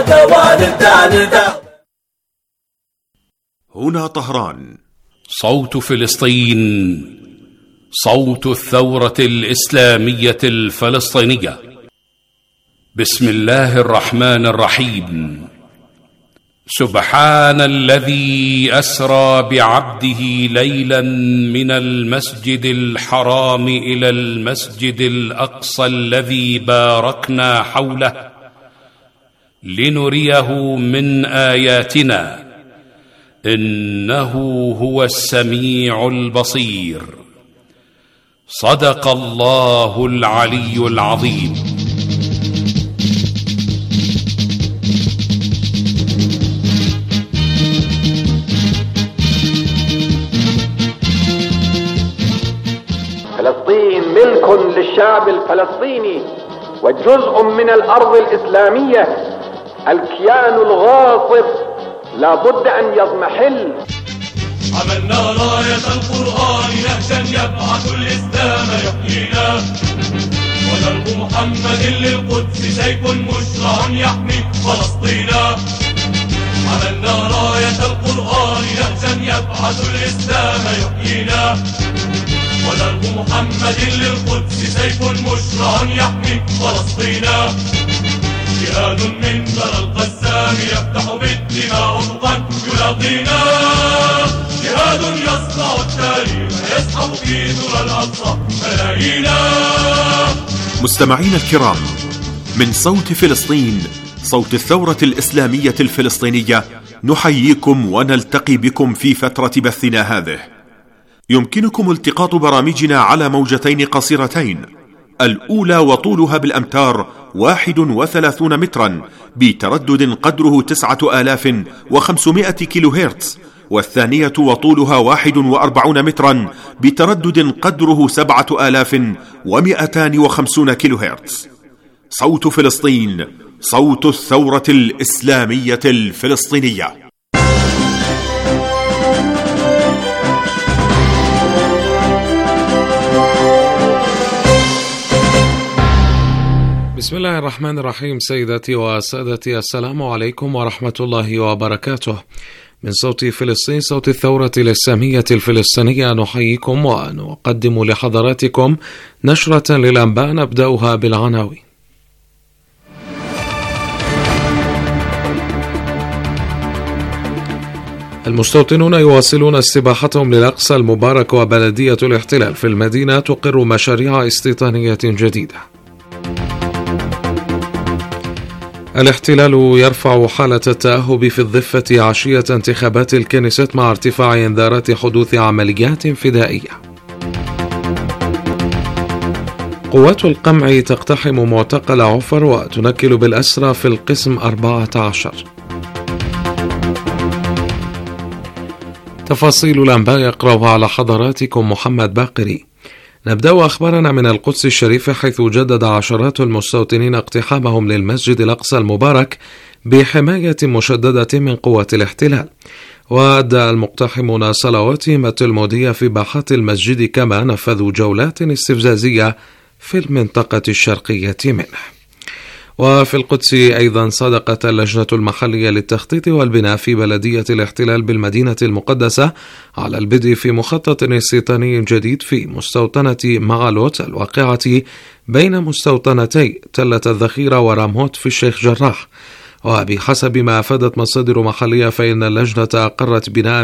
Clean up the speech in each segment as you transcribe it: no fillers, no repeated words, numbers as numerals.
هنا طهران. صوت فلسطين، صوت الثورة الإسلامية الفلسطينية. بسم الله الرحمن الرحيم. سبحان الذي أسرى بعبده ليلا من المسجد الحرام إلى المسجد الأقصى الذي باركنا حوله لنريه من آياتنا إنه هو السميع البصير. صدق الله العلي العظيم. فلسطين ملك للشعب الفلسطيني وجزء من الأرض الإسلامية. الكيان الغاصب لا بد أن يضمحل. عملنا راية القرآن نهجا يبعث الإسلام يحيينا، ودرب محمد للقدس سيف مشرع يحمي فلسطينا. عملنا راية القرآن نهجا يبعث الإسلام يحيينا، ودرب محمد للقدس سيف مشرع يحمي فلسطينا. جهاد من ذرى القسام يفتح بالدماء أفقا يلاقينا، جهاد يصنع التاريخ يسحب في ذرى الأقصى ملايينا. مستمعين الكرام، من صوت فلسطين، صوت الثورة الإسلامية الفلسطينية، نحييكم ونلتقي بكم في فترة بثنا هذه. يمكنكم التقاط برامجنا على موجتين قصيرتين، الأولى وطولها بالأمتار 31 مترا بتردد قدره 9500 كيلو هرتز، والثانية وطولها 41 مترا بتردد قدره 7250 كيلو هرتز. صوت فلسطين، صوت الثورة الإسلامية الفلسطينية. بسم الله الرحمن الرحيم. سيداتي وسادتي، السلام عليكم ورحمة الله وبركاته. من صوت فلسطين، صوت الثورة الإسلامية الفلسطينية، نحييكم ونقدم لحضراتكم نشرة للأنباء نبدأها بالعناوين. المستوطنون يواصلون استباحتهم للأقصى المبارك، وبلدية الاحتلال في المدينة تقر مشاريع استيطانية جديدة. الاحتلال يرفع حالة التأهب في الضفة عشية انتخابات الكنيست مع ارتفاع انذارات حدوث عمليات فدائية. قوات القمع تقتحم معتقل عفر وتنكل بالأسرى في القسم 14. تفاصيل الأنباء يقرأها على حضراتكم محمد باقري. نبدأ أخبارنا من القدس الشريف، حيث جدد عشرات المستوطنين اقتحامهم للمسجد الأقصى المبارك بحماية مشددة من قوات الاحتلال. وأدى المقتحمون صلواتهم التلمودية في باحات المسجد، كما نفذوا جولات استفزازية في المنطقة الشرقية منه. وفي القدس أيضا صادقت اللجنة المحلية للتخطيط والبناء في بلدية الاحتلال بالمدينة المقدسة على البدء في مخطط استيطاني جديد في مستوطنة معالوت الواقعة بين مستوطنتي تلة الذخيرة وراموت في الشيخ جراح. وبحسب ما أفادت مصادر محلية، فإن اللجنة أقرت بناء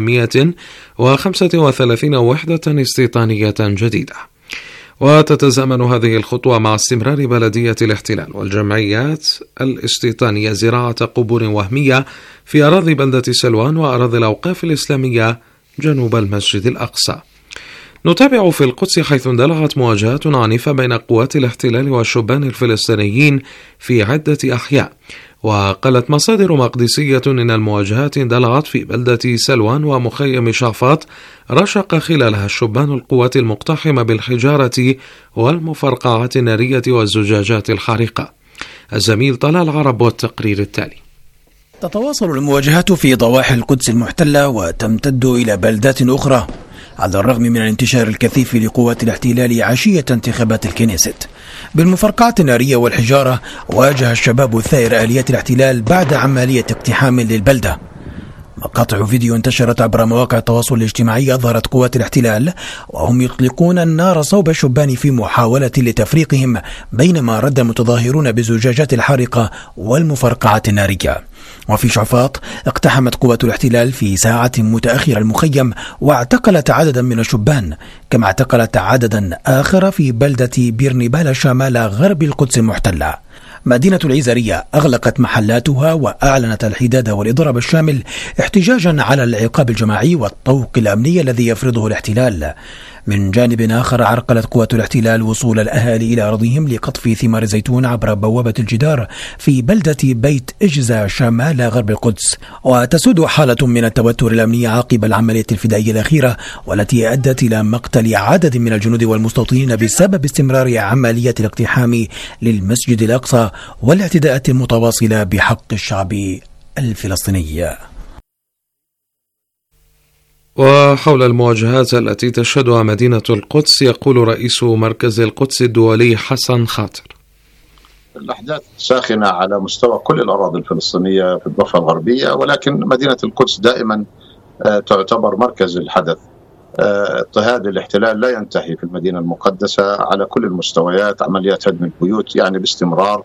135 وحدة استيطانية جديدة. وتتزامن هذه الخطوة مع استمرار بلدية الاحتلال والجمعيات الاستيطانية زراعة قبور وهمية في أراضي بلدة سلوان وأراضي الأوقاف الإسلامية جنوب المسجد الأقصى. نتابع في القدس، حيث اندلعت مواجهات عنيفة بين قوات الاحتلال والشبان الفلسطينيين في عدة أحياء. وقالت مصادر مقدسية إن المواجهات اندلعت في بلدة سلوان ومخيم شعفاط، رشق خلالها الشبان القوات المقتحمة بالحجارة والمفرقعات النارية والزجاجات الحارقة. الزميل طلال عرب والتقرير التالي. تتواصل المواجهات في ضواحي القدس المحتلة وتمتد إلى بلدات أخرى، على الرغم من الانتشار الكثيف لقوات الاحتلال عشية انتخابات الكنيست. بالمفرقعات النارية والحجارة واجه الشباب الثائر آليات الاحتلال بعد عملية اقتحام للبلدة. مقاطع فيديو انتشرت عبر مواقع التواصل الاجتماعي أظهرت قوات الاحتلال وهم يطلقون النار صوب الشبان في محاولة لتفريقهم، بينما رد المتظاهرون بزجاجات الحارقة والمفرقعات النارية. وفي شعفاط اقتحمت قوات الاحتلال في ساعة متأخرة المخيم واعتقلت عددا من الشبان، كما اعتقلت عددا آخر في بلدة بيرنبال شمال غرب القدس المحتلة. مدينة العزرية أغلقت محلاتها وأعلنت الحداد والإضراب الشامل احتجاجا على العقاب الجماعي والطوق الأمني الذي يفرضه الاحتلال. من جانب آخر عرقلت قوات الاحتلال وصول الأهالي إلى أرضهم لقطف ثمار الزيتون عبر بوابة الجدار في بلدة بيت إجزا شمال غرب القدس. وتسود حالة من التوتر الأمني عقب العملية الفدائية الأخيرة والتي أدت إلى مقتل عدد من الجنود والمستوطنين بسبب استمرار عملية الاقتحام للمسجد الأقصى والاعتداءات المتواصلة بحق الشعب الفلسطيني. وحول المواجهات التي تشهدها مدينة القدس يقول رئيس مركز القدس الدولي حسن خاطر: الأحداث ساخنة على مستوى كل الأراضي الفلسطينية في الضفة الغربية، ولكن مدينة القدس دائما تعتبر مركز الحدث. اضطهاد الاحتلال لا ينتهي في المدينة المقدسة على كل المستويات، عمليات هدم البيوت يعني باستمرار،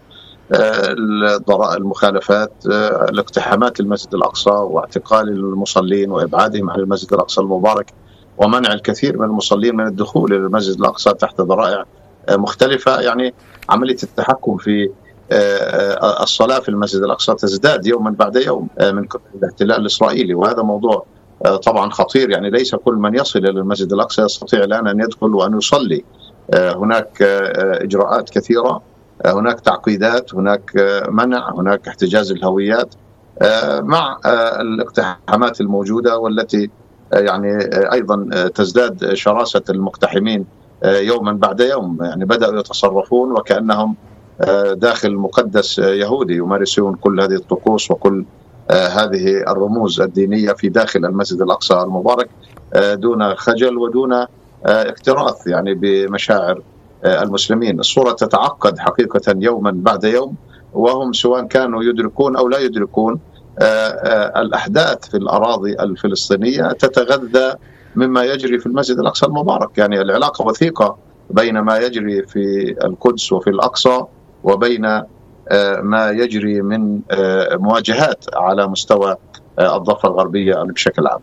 المخالفات، الاقتحامات للمسجد الأقصى واعتقال المصلين وإبعادهم عن المسجد الأقصى المبارك، ومنع الكثير من المصلين من الدخول إلى المسجد الأقصى تحت ذرائع مختلفة. يعني عملية التحكم في الصلاة في المسجد الأقصى تزداد يوما بعد يوم من قبل الاحتلال الإسرائيلي، وهذا موضوع طبعا خطير. يعني ليس كل من يصل إلى المسجد الأقصى يستطيع الآن أن يدخل وأن يصلي. هناك إجراءات كثيرة، هناك تعقيدات، هناك منع، هناك احتجاز الهويات مع الاقتحامات الموجودة، والتي يعني أيضا تزداد شراسة المقتحمين يوما بعد يوم. يعني بدأوا يتصرفون وكأنهم داخل مقدس يهودي، يمارسون كل هذه الطقوس وكل هذه الرموز الدينية في داخل المسجد الأقصى المبارك دون خجل ودون اكتراث يعني بمشاعر المسلمين. الصورة تتعقد حقيقة يوما بعد يوم، وهم سواء كانوا يدركون أو لا يدركون الأحداث في الأراضي الفلسطينية تتغذى مما يجري في المسجد الأقصى المبارك. يعني العلاقة وثيقة بين ما يجري في القدس وفي الأقصى وبين ما يجري من مواجهات على مستوى الضفة الغربية بشكل عام.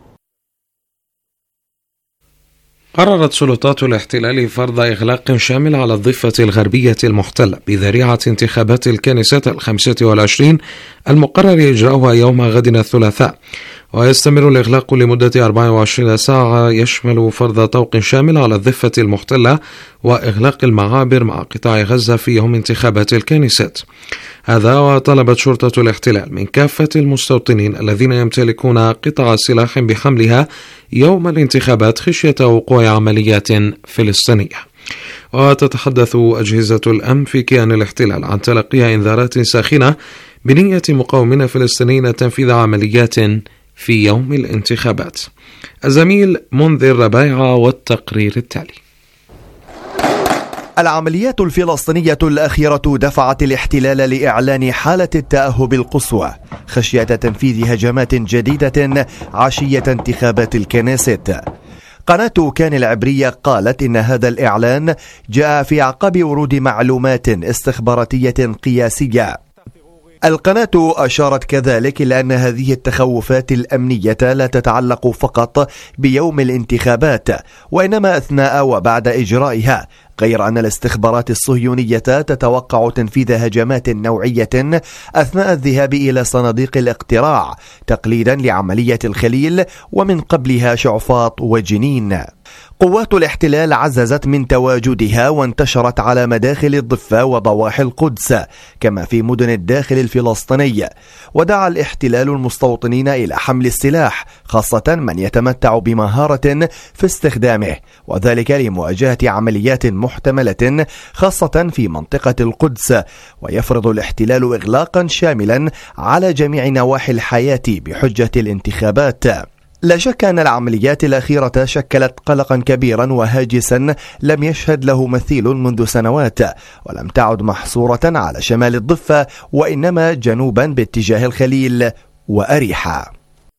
قررت سلطات الاحتلال فرض إغلاق شامل على الضفة الغربية المحتلة بذريعة انتخابات الكنيست 25 المقرر إجراؤها يوم غد الثلاثاء، ويستمر الإغلاق لمدة 24 ساعة، يشمل فرض طوق شامل على الضفة المحتلة وإغلاق المعابر مع قطاع غزة في يوم انتخابات الكنيست. هذا وطلبت شرطة الاحتلال من كافة المستوطنين الذين يمتلكون قطع سلاح بحملها يوم الانتخابات خشية وقوع عمليات فلسطينية. وتتحدث أجهزة الأمن في كيان الاحتلال عن تلقي إنذارات ساخنة بنية مقاومين فلسطينيين تنفيذ عمليات في يوم الانتخابات. الزميل منذر ربايعة والتقرير التالي. العمليات الفلسطينية الأخيرة دفعت الاحتلال لإعلان حالة التأهب القصوى خشية تنفيذ هجمات جديدة عشية انتخابات الكنيست. قناة كان العبرية قالت إن هذا الإعلان جاء في أعقاب ورود معلومات استخباراتية قياسية. القناة أشارت كذلك إلى أن هذه التخوفات الأمنية لا تتعلق فقط بيوم الانتخابات، وإنما أثناء وبعد إجرائها، غير أن الاستخبارات الصهيونية تتوقع تنفيذ هجمات نوعية أثناء الذهاب إلى صناديق الاقتراع تقليدا لعملية الخليل ومن قبلها شعفاط وجنين. قوات الاحتلال عززت من تواجدها وانتشرت على مداخل الضفة وضواحي القدس كما في مدن الداخل الفلسطيني، ودعا الاحتلال المستوطنين إلى حمل السلاح، خاصة من يتمتع بمهارة في استخدامه، وذلك لمواجهة عمليات محتملة خاصة في منطقة القدس. ويفرض الاحتلال إغلاقا شاملا على جميع نواحي الحياة بحجة الانتخابات. لا شك أن العمليات الأخيرة شكلت قلقا كبيرا وهاجسا لم يشهد له مثيل منذ سنوات، ولم تعد محصورة على شمال الضفة وإنما جنوبا باتجاه الخليل وأريحا.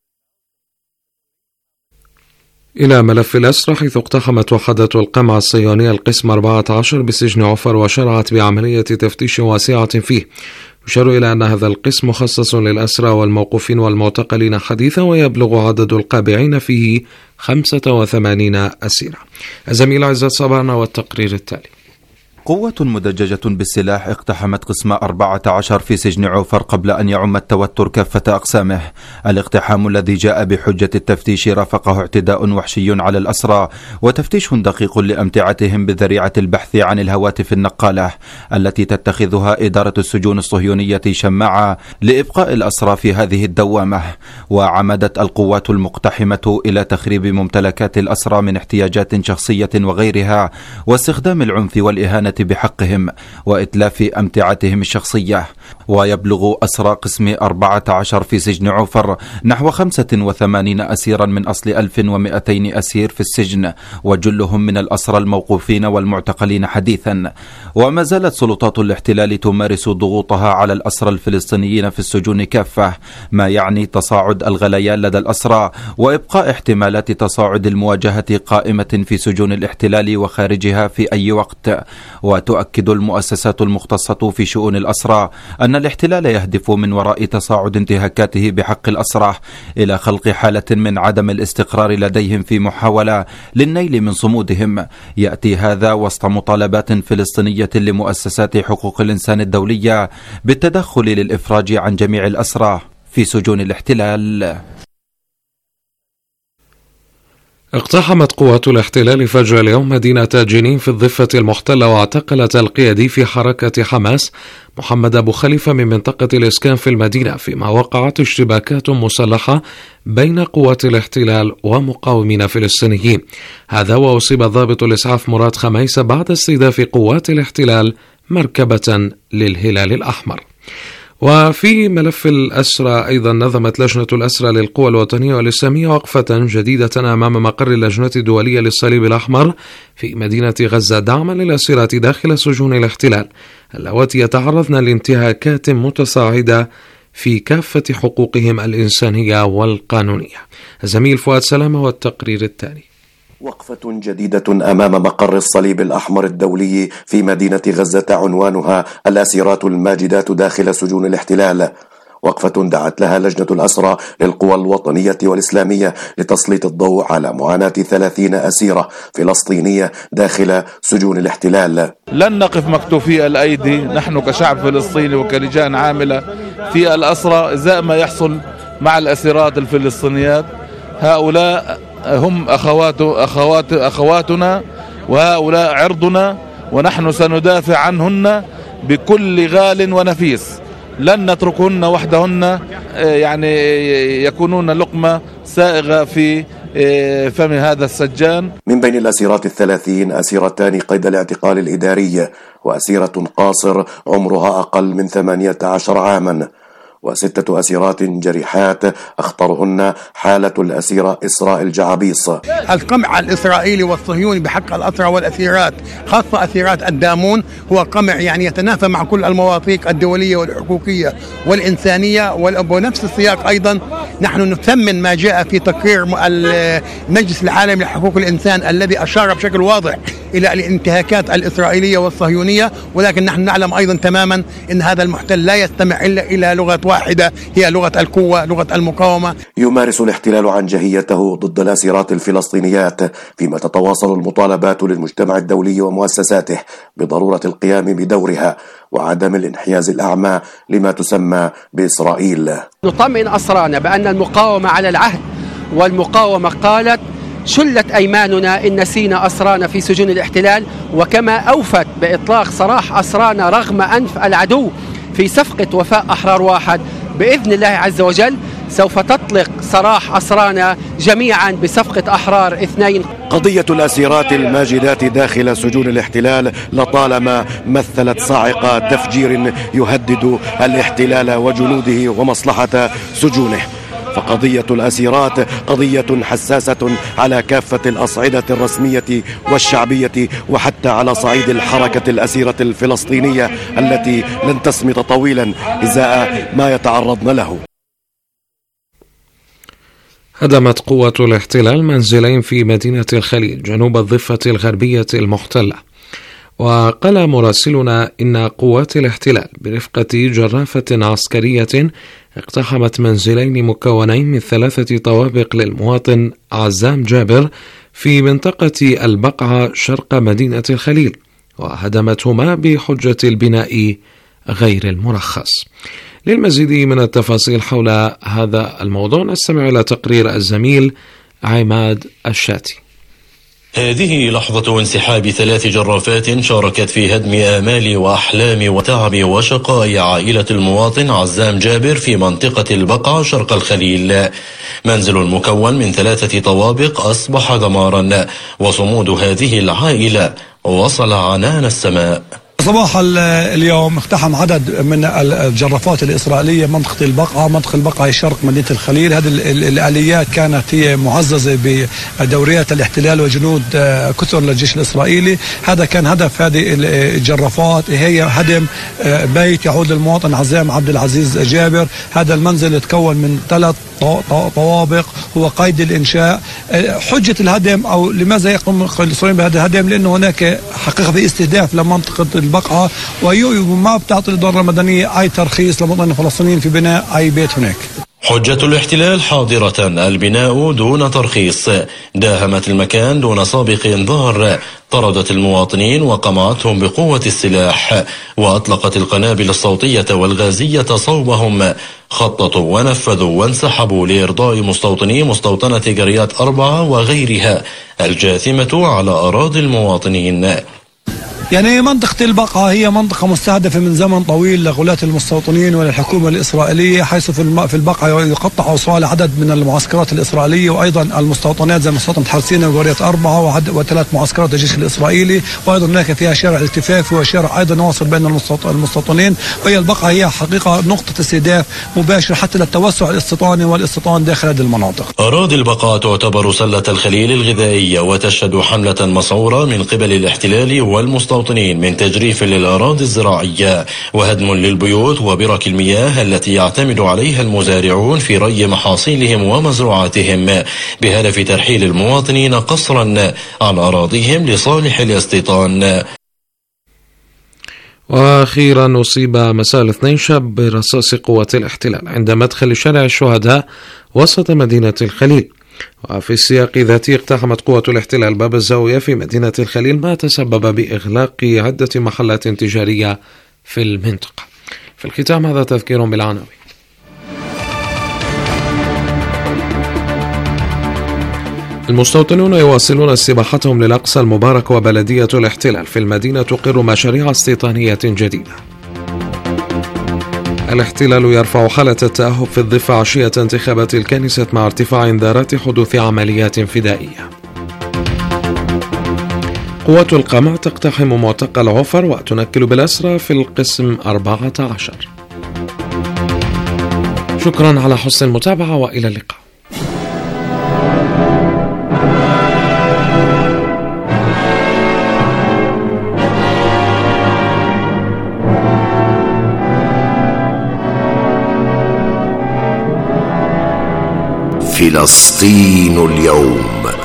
إلى ملف الأسرى، حيث اقتحمت وحدة القمع الصهيونية القسم 14 بسجن عفر وشرعت بعملية تفتيش واسعة فيه. يشار إلى أن هذا القسم مخصص للأسرى والموقوفين والمعتقلين حديثا، ويبلغ عدد القابعين فيه 85 أسيرا. الزميل عزت صبانا والتقرير التالي. قوة مدججة بالسلاح اقتحمت قسم 14 في سجن عوفر قبل أن يعم التوتر كافة أقسامه. الاقتحام الذي جاء بحجة التفتيش رافقه اعتداء وحشي على الأسرى وتفتيش دقيق لأمتعتهم بذريعة البحث عن الهواتف النقالة التي تتخذها إدارة السجون الصهيونية شماعة لإبقاء الأسرى في هذه الدوامة. وعمدت القوات المقتحمة إلى تخريب ممتلكات الأسرى من احتياجات شخصية وغيرها، واستخدام العنف والإهانة بحقهم وإتلاف أمتعتهم الشخصية. ويبلغ أسرى قسم 14 في سجن عوفر نحو 85 أسيرا من أصل 1200 أسير في السجن، وجلهم من الأسرى الموقوفين والمعتقلين حديثا. وما زالت سلطات الاحتلال تمارس ضغوطها على الأسرى الفلسطينيين في السجون كافة، ما يعني تصاعد الغليان لدى الأسرى وإبقاء احتمالات تصاعد المواجهة قائمة في سجون الاحتلال وخارجها في أي وقت. وتؤكد المؤسسات المختصة في شؤون الأسرى أن الاحتلال يهدف من وراء تصاعد انتهاكاته بحق الأسرى إلى خلق حالة من عدم الاستقرار لديهم في محاولة للنيل من صمودهم. يأتي هذا وسط مطالبات فلسطينية لمؤسسات حقوق الإنسان الدولية بالتدخل للإفراج عن جميع الأسرى في سجون الاحتلال. اقتحمت قوات الاحتلال فجر اليوم مدينة جنين في الضفة المحتلة، واعتقلت القيادي في حركة حماس محمد أبو خليفة من منطقة الإسكان في المدينة، فيما وقعت اشتباكات مسلحة بين قوات الاحتلال ومقاومين فلسطينيين. هذا وأصيب ضابط الإسعاف مراد خميس بعد استهداف قوات الاحتلال مركبة للهلال الأحمر. وفي ملف الأسرى أيضا نظمت لجنة الأسرى للقوى الوطنية والإسلامية وقفة جديدة أمام مقر اللجنة الدولية للصليب الأحمر في مدينة غزة دعما للأسيرة داخل سجون الاحتلال اللواتي يتعرضن لانتهاكات متصاعدة في كافة حقوقهم الإنسانية والقانونية. الزميل فؤاد سلامة والتقرير التالي. وقفة جديدة أمام مقر الصليب الأحمر الدولي في مدينة غزة عنوانها الأسيرات الماجدات داخل سجون الاحتلال. وقفة دعت لها لجنة الأسرى للقوى الوطنية والإسلامية لتسليط الضوء على معاناة 30 أسيرة فلسطينية داخل سجون الاحتلال. لن نقف مكتوفي الأيدي نحن كشعب فلسطيني وكلجان عاملة في الأسرى إزاء ما يحصل مع الأسيرات الفلسطينيات. هؤلاء هم أخواتنا وهؤلاء عرضنا، ونحن سندافع عنهن بكل غال ونفيس. لن نتركهن وحدهن يعني يكونون لقمة سائغة في فم هذا السجان. من بين الأسيرات 30 أسيرتان قيد الاعتقال الإداري، وأسيرة قاصر عمرها أقل من 18 عاما، و6 أسيرات جريحات أخطرهن حالة الأسيرة إسراء الجعابيص. القمع الإسرائيلي والصهيوني بحق الأسرى والأسيرات خاصة أسيرات الدامون هو قمع يعني يتنافى مع كل المواثيق الدولية والحقوقية والإنسانية، ونفس السياق أيضا نحن نثمن ما جاء في تقرير المجلس العالمي لحقوق الإنسان الذي أشار بشكل واضح إلى الانتهاكات الإسرائيلية والصهيونية، ولكن نحن نعلم أيضا تماما أن هذا المحتل لا يستمع إلا إلى لغة واحدة هي لغة القوة، لغة المقاومة. يمارس الاحتلال عنجهيته ضد الأسيرات الفلسطينيات، فيما تتواصل المطالبات للمجتمع الدولي ومؤسساته بضرورة القيام بدورها وعدم الانحياز الأعمى لما تسمى بإسرائيل. نطمئن أسرانا بأن المقاومة على العهد، والمقاومة قالت شلت أيماننا إن نسينا أسرانا في سجون الاحتلال، وكما أوفت بإطلاق سراح أسرانا رغم أنف العدو في صفقة وفاء أحرار واحد، بإذن الله عز وجل سوف تطلق سراح أسرانا جميعا بصفقة أحرار 2. قضية الأسيرات الماجدات داخل سجون الاحتلال لطالما مثلت صاعقة تفجير يهدد الاحتلال وجنوده ومصلحة سجونه، فقضية الأسيرات قضية حساسة على كافة الأصعدة الرسمية والشعبية، وحتى على صعيد الحركة الأسيرة الفلسطينية التي لن تصمت طويلا إزاء ما يتعرضن له. هدمت قوة الاحتلال منزلين في مدينة الخليل جنوب الضفة الغربية المحتلة. وقال مراسلنا إن قوات الاحتلال برفقة جرافة عسكرية اقتحمت منزلين مكونين من 3 طوابق للمواطن عزام جابر في منطقة البقعة شرق مدينة الخليل، وهدمتهما بحجة البناء غير المرخص. للمزيد من التفاصيل حول هذا الموضوع نستمع إلى تقرير الزميل عماد الشاتي. هذه لحظة انسحاب 3 جرافات شاركت في هدم آمال وأحلام وتعب وشقاء عائلة المواطن عزام جابر في منطقة البقعة شرق الخليل. منزل مكون من 3 طوابق أصبح دمارا، وصمود هذه العائلة وصل عنان السماء. صباح اليوم اقتحم عدد من الجرافات الإسرائيلية منطقة البقعة شرق مدينة الخليل. هذه الآليات كانت هي معززة بدوريات الاحتلال وجنود كثر للجيش الإسرائيلي. هذا كان هدف هذه الجرافات، هي هدم بيت يعود للمواطن عزام عبد العزيز جابر. هذا المنزل يتكون من 3 طوابق، هو قيد الإنشاء. حجة الهدم أو لماذا يقوم الإسرائيليين بهذا الهدم؟ لأنه هناك حقيقة في استهداف لمنطقة البقعة، وما بتعطي الإدارة المدنية أي ترخيص لمواطنين الفلسطينيين في بناء أي بيت هناك. حجة الاحتلال حاضرة، البناء دون ترخيص. داهمت المكان دون سابق انذار، طردت المواطنين وقمعتهم بقوة السلاح، وأطلقت القنابل الصوتية والغازية صوبهم. خططوا ونفذوا وانسحبوا لإرضاء مستوطني مستوطنة جريات 4 وغيرها الجاثمة على أراضي المواطنين. يعني منطقة البقعة هي منطقة مستهدفة من زمن طويل لغلاة المستوطنين وللحكومة الإسرائيلية، حيث في البقعة يقطع أوصال عدد من المعسكرات الإسرائيلية، وأيضا المستوطنات زي مستوطنة حرسينة وجرية 4 و3 معسكرات الجيش الإسرائيلي، وأيضا هناك فيها شارع الالتفافي وشارع أيضا واصل بين المستوطنين. وهي البقعة هي حقيقة نقطة استهداف مباشر حتى للتوسع الاستيطاني والاستيطان داخل هذه المناطق. أراضي البقعة تعتبر سلة الخليل الغذائية، وتشهد حملة مصورة من قبل الاحتلال والمستوطنين من تجريف للأراضي الزراعية وهدم للبيوت وبرك المياه التي يعتمد عليها المزارعون في ري محاصيلهم ومزروعاتهم، بهدف ترحيل المواطنين قسرا عن أراضيهم لصالح الاستيطان. وأخيرا أصيب مساء الاثنين شاب برصاص قوات الاحتلال عند مدخل شارع الشهداء وسط مدينة الخليل. وفي السياق ذاته اقتحمت قوة الاحتلال باب الزاوية في مدينة الخليل، ما تسبب بإغلاق عدة محلات تجارية في المنطقة. في الختام هذا تذكير بالعناوين. المستوطنون يواصلون استباحتهم للأقصى المبارك، وبلدية الاحتلال في المدينة تقر مشاريع استيطانية جديدة. الاحتلال يرفع حالة التأهب في الضفة عشية انتخابات الكنيسة مع ارتفاع انذارات حدوث عمليات فدائية. قوات القمع تقتحم معتقل عفر وتنكل بالأسرى في القسم 14. شكرا على حسن المتابعة وإلى اللقاء. فلسطين اليوم.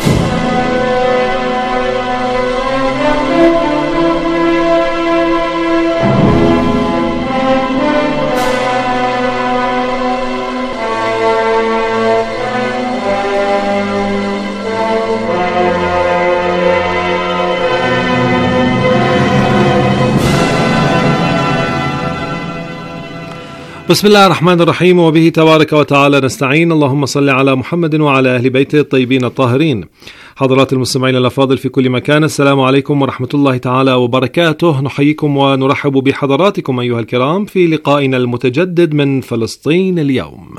بسم الله الرحمن الرحيم، وبه تبارك وتعالى نستعين. اللهم صل على محمد وعلى أهل بيته الطيبين الطاهرين. حضرات المستمعين الأفاضل في كل مكان، السلام عليكم ورحمة الله تعالى وبركاته. نحييكم ونرحب بحضراتكم أيها الكرام في لقائنا المتجدد من فلسطين اليوم.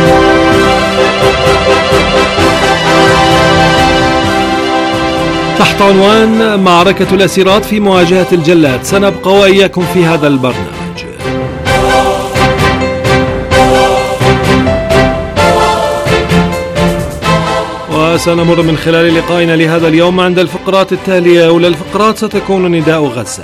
تحت تحت عنوان معركة الأسيرات في مواجهة الجلاد، سنبقى وإياكم في هذا البرنامج. وسنمر من خلال لقائنا لهذا اليوم عند الفقرات التالية. أولى الفقرات ستكون نداء غزة،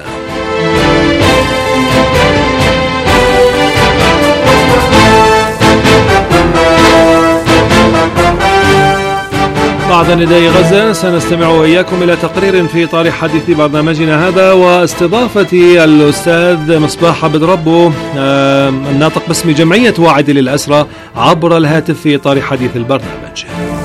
بعد نداء غزة سنستمع وإياكم إلى تقرير في إطار حديث برنامجنا هذا واستضافة الأستاذ مصباح عبد ربه الناطق باسم جمعية واعد للأسرى عبر الهاتف في إطار حديث البرنامج.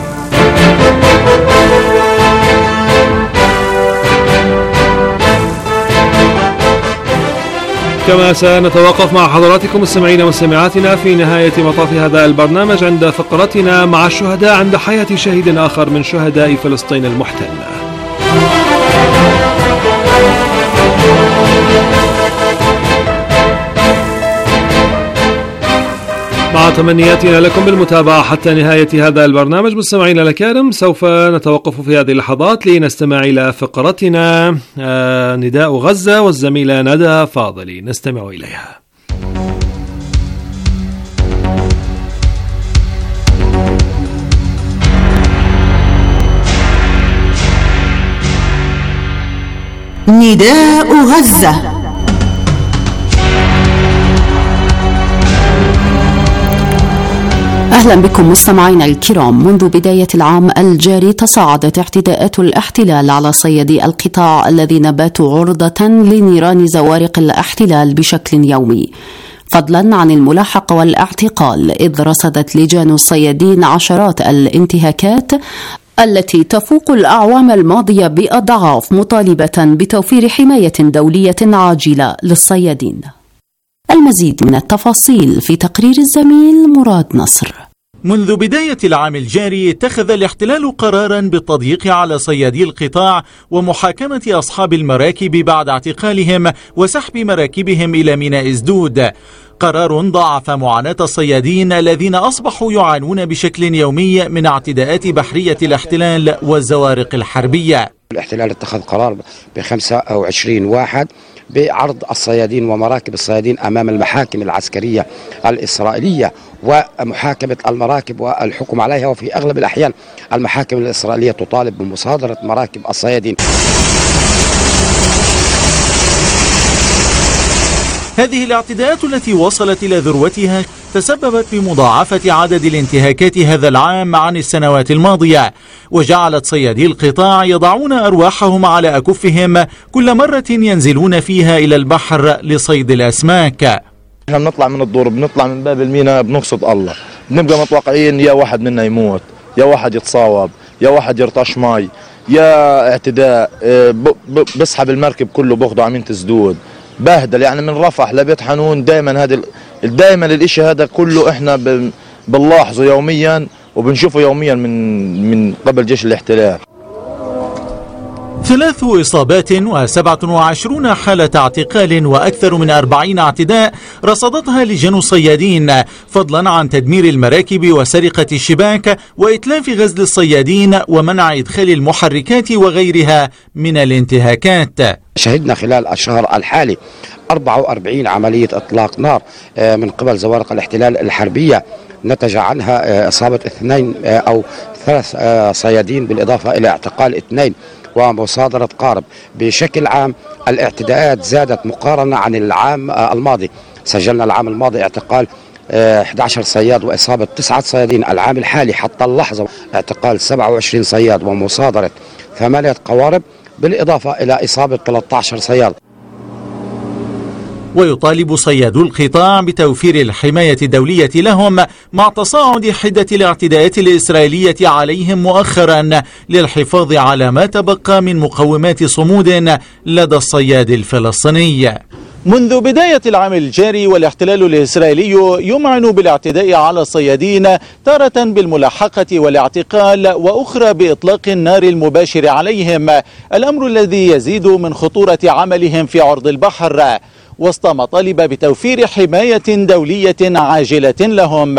كما سنتوقف مع حضراتكم مستمعينا ومستمعاتنا في نهاية مطاف هذا البرنامج عند فقرتنا مع الشهداء عند حياة شهيد آخر من شهداء فلسطين المحتلة. مع تمنياتنا لكم بالمتابعة حتى نهاية هذا البرنامج. مستمعينا الكرام، سوف نتوقف في هذه اللحظات لنستمع إلى فقرتنا نداء غزة والزميلة ندى فاضلي، نستمع إليها. نداء غزة. أهلا بكم مستمعينا الكرام. منذ بداية العام الجاري تصاعدت اعتداءات الاحتلال على صيادي القطاع الذين باتوا عرضة لنيران زوارق الاحتلال بشكل يومي، فضلا عن الملاحقة والاعتقال، إذ رصدت لجان الصيادين عشرات الانتهاكات التي تفوق الأعوام الماضية بأضعاف، مطالبة بتوفير حماية دولية عاجلة للصيادين. المزيد من التفاصيل في تقرير الزميل مراد نصر. منذ بداية العام الجاري اتخذ الاحتلال قرارا بالتضييق على صيادي القطاع ومحاكمة أصحاب المراكب بعد اعتقالهم وسحب مراكبهم إلى ميناء إزدود. قرار ضاعف معاناة الصيادين الذين أصبحوا يعانون بشكل يومي من اعتداءات بحرية الاحتلال والزوارق الحربية. الاحتلال اتخذ قرار ب25 واحد بعرض الصيادين ومراكب الصيادين أمام المحاكم العسكرية الإسرائيلية ومحاكمة المراكب والحكم عليها، وفي أغلب الأحيان المحاكم الإسرائيلية تطالب بمصادرة مراكب الصيادين. هذه الاعتداءات التي وصلت إلى ذروتها تسببت بمضاعفة عدد الانتهاكات هذا العام عن السنوات الماضية، وجعلت صيادي القطاع يضعون أرواحهم على أكفهم كل مرة ينزلون فيها إلى البحر لصيد الأسماك. احنا بنطلع من الدور، بنطلع من باب الميناء، بنقصد الله، بنبقى متوقعين يا واحد منا يموت، يا واحد يتصاوب، يا واحد يرطش مي، يا اعتداء بسحب المركب كله باخده عمين تسدود بهدل. يعني من رفح لبيت حنون دائما الاشي هذا كله احنا بنلاحظه يوميا وبنشوفه يوميا من قبل جيش الاحتلال. 3 إصابات و27 حالة اعتقال وأكثر من 40 اعتداء رصدتها لجان الصيادين، فضلا عن تدمير المراكب وسرقة الشباك وإتلاف غزل الصيادين ومنع إدخال المحركات وغيرها من الانتهاكات. شهدنا خلال الشهر الحالي 44 عملية إطلاق نار من قبل زوارق الاحتلال الحربية، نتج عنها إصابة 2 أو 3 صيادين بالإضافة إلى اعتقال 2 ومصادرة قارب. بشكل عام الاعتداءات زادت مقارنة عن العام الماضي. سجلنا العام الماضي اعتقال 11 صياد وإصابة 9 صيادين. العام الحالي حتى اللحظة اعتقال 27 صياد ومصادرة 8 قوارب بالإضافة إلى إصابة 13 صياد. ويطالب صيادو القطاع بتوفير الحماية الدولية لهم مع تصاعد حدة الاعتداءات الإسرائيلية عليهم مؤخرا للحفاظ على ما تبقى من مقومات صمود لدى الصياد الفلسطيني. منذ بداية العام الجاري والاحتلال الإسرائيلي يمعن بالاعتداء على الصيادين، تارة بالملاحقة والاعتقال وأخرى بإطلاق النار المباشر عليهم، الأمر الذي يزيد من خطورة عملهم في عرض البحر، وسط مطالب بتوفير حماية دولية عاجلة لهم.